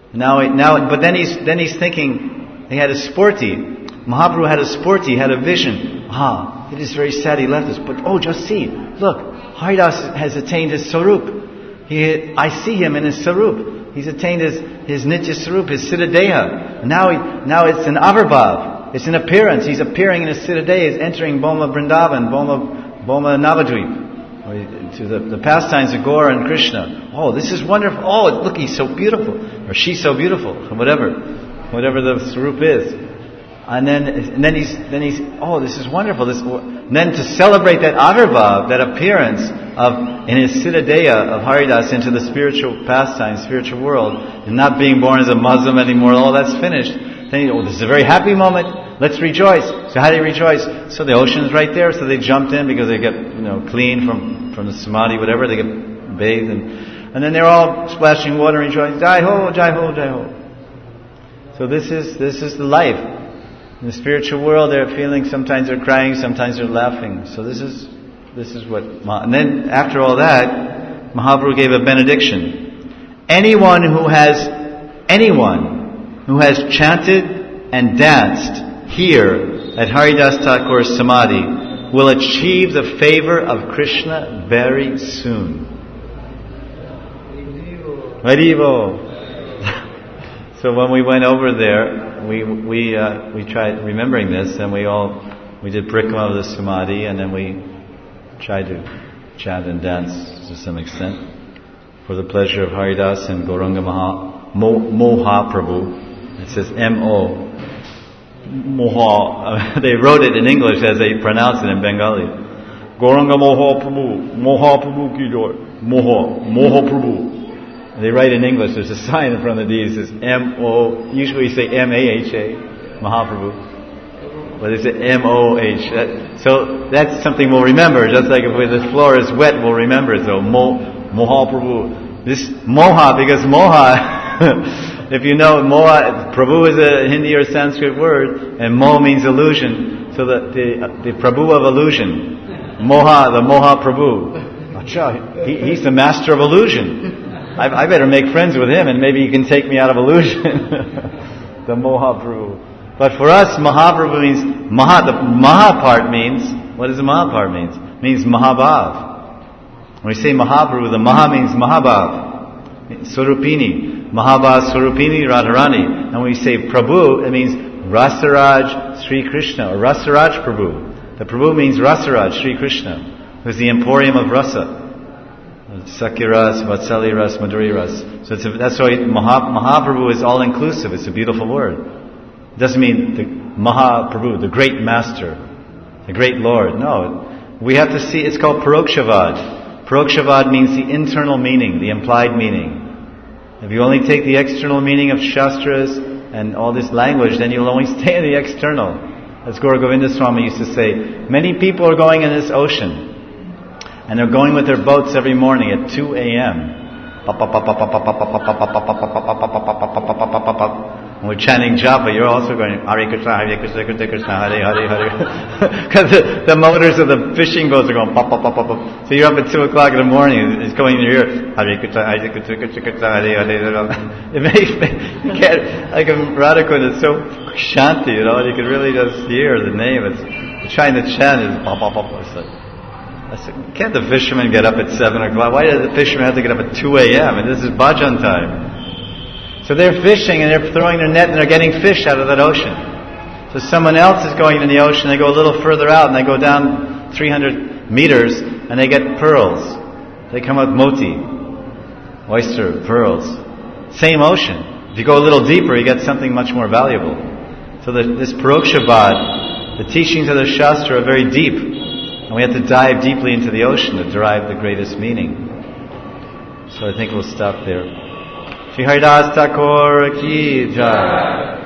Now, now, but then he's then he's thinking. He had a sporty. Mahaprabhu had a sporty. He had a vision. Ah, it is very sad he left us. But oh, just see, look, Haridas has attained his sarup. He, I see him in his sarup. He's attained his his nitya sarup, his siddhadeha. Now, he, now it's an avirbhav. It's an appearance. He's appearing in his siddhadeha. He's entering Boma Vrindavan, Boma Boma Navadvip, to the, the pastimes of Gaura and Krishna. Oh, this is wonderful. Oh, look, he's so beautiful, or she's so beautiful, or whatever, whatever the sarup is. And then, and then he's, then he's, oh, this is wonderful. This, and then to celebrate that avirbhav, that appearance of, in his siddhadeha of Haridas into the spiritual pastime, spiritual world, and not being born as a Muslim anymore, all that's finished. Then he, oh, this is a very happy moment. Let's rejoice. So how do you rejoice? So the ocean's right there, so they jumped in because they get, you know, clean from, from the samadhi, whatever, they get bathed, and, and then they're all splashing water and rejoicing. Jai ho, jai ho, jai ho. So this is, this is the life. In the spiritual world, they're feeling, sometimes they're crying, sometimes they're laughing. So this is, this is what, and then after all that, Mahaprabhu gave a benediction. Anyone who has, anyone who has chanted and danced here at Haridas Thakur's Samadhi will achieve the favor of Krishna very soon. Haribo. So when we went over there, we we uh, we tried remembering this, and we all we did Parikramā of the Samadhi, and then we tried to chant and dance to some extent for the pleasure of Haridas and Gauranga Maha Mo, Moha Prabhu. It says M O Moha. Uh, they wrote it in English as they pronounce it in Bengali. Gauranga Moha Prabhu, Moha Prabhu ki joy, Moha Moha Prabhu. They write in English, there's a sign in front of these, it says M O, usually you say M A H A, Mahaprabhu. But they say M O H. That, so that's something we'll remember, just like if the floor is wet, we'll remember it. So Mo, Mahaprabhu. This Moha, because Moha, if you know, Moha, Prabhu is a Hindi or Sanskrit word, and Mo means illusion. So the, the, the Prabhu of illusion. Moha, the Moha Prabhu. Acha, he, he's the master of illusion. I, I better make friends with him, and maybe he can take me out of illusion. The Mahaprabhu. But for us, Mahaprabhu means Maha. The Maha part means, what does the Maha part means? It means Mahabhav. When we say Mahaprabhu, the Maha means Mahabhav, Surupini, Mahabhav Surupini Radharani. And when we say Prabhu, it means Rasaraj Sri Krishna, or Rasaraj Prabhu. The Prabhu means Rasaraj Sri Krishna, who's the emporium of rasa. Sakiras, Vatsali Ras, Madhuri Ras. So it's a, that's why Maha, Mahaprabhu is all inclusive. It's a beautiful word. It doesn't mean the Mahaprabhu, the great master, the great Lord. No, we have to see. It's called Parokshavad. Parokshavad means the internal meaning, the implied meaning. If you only take the external meaning of Shastras and all this language, then you'll only stay in the external. As Gaura Govinda Swami used to say, many people are going in this ocean. And they're going with their boats every morning at two a.m. When we're chanting japa, you're also going Hare Krishna, Hare Krishna, Krishna Krishna, Hare Hare, Hare. Because the, the motors of the fishing boats are going pop, pop, pop, pop, pop. So you're up at two o'clock in the morning. It's going in your ear. Hare Krishna, Hare Krishna, Krishna Krishna, Hare Hare. It makes me, you can't, like a Radhakund is so shanti, you know, and you can really just hear the name. It's trying to chant is pop, pop, pop. It's like, I said, can't the fishermen get up at seven o'clock? Why does the fishermen have to get up at two a.m.? And this is bhajan time. So they're fishing and they're throwing their net and they're getting fish out of that ocean. So someone else is going in the ocean, they go a little further out and they go down three hundred meters and they get pearls. They come out moti, oyster, pearls. Same ocean. If you go a little deeper, you get something much more valuable. So the, this Parokshavad, the teachings of the Shastra are very deep. And we have to dive deeply into the ocean to derive the greatest meaning. So I think we'll stop there. Shri Haridas Thakur ki jai.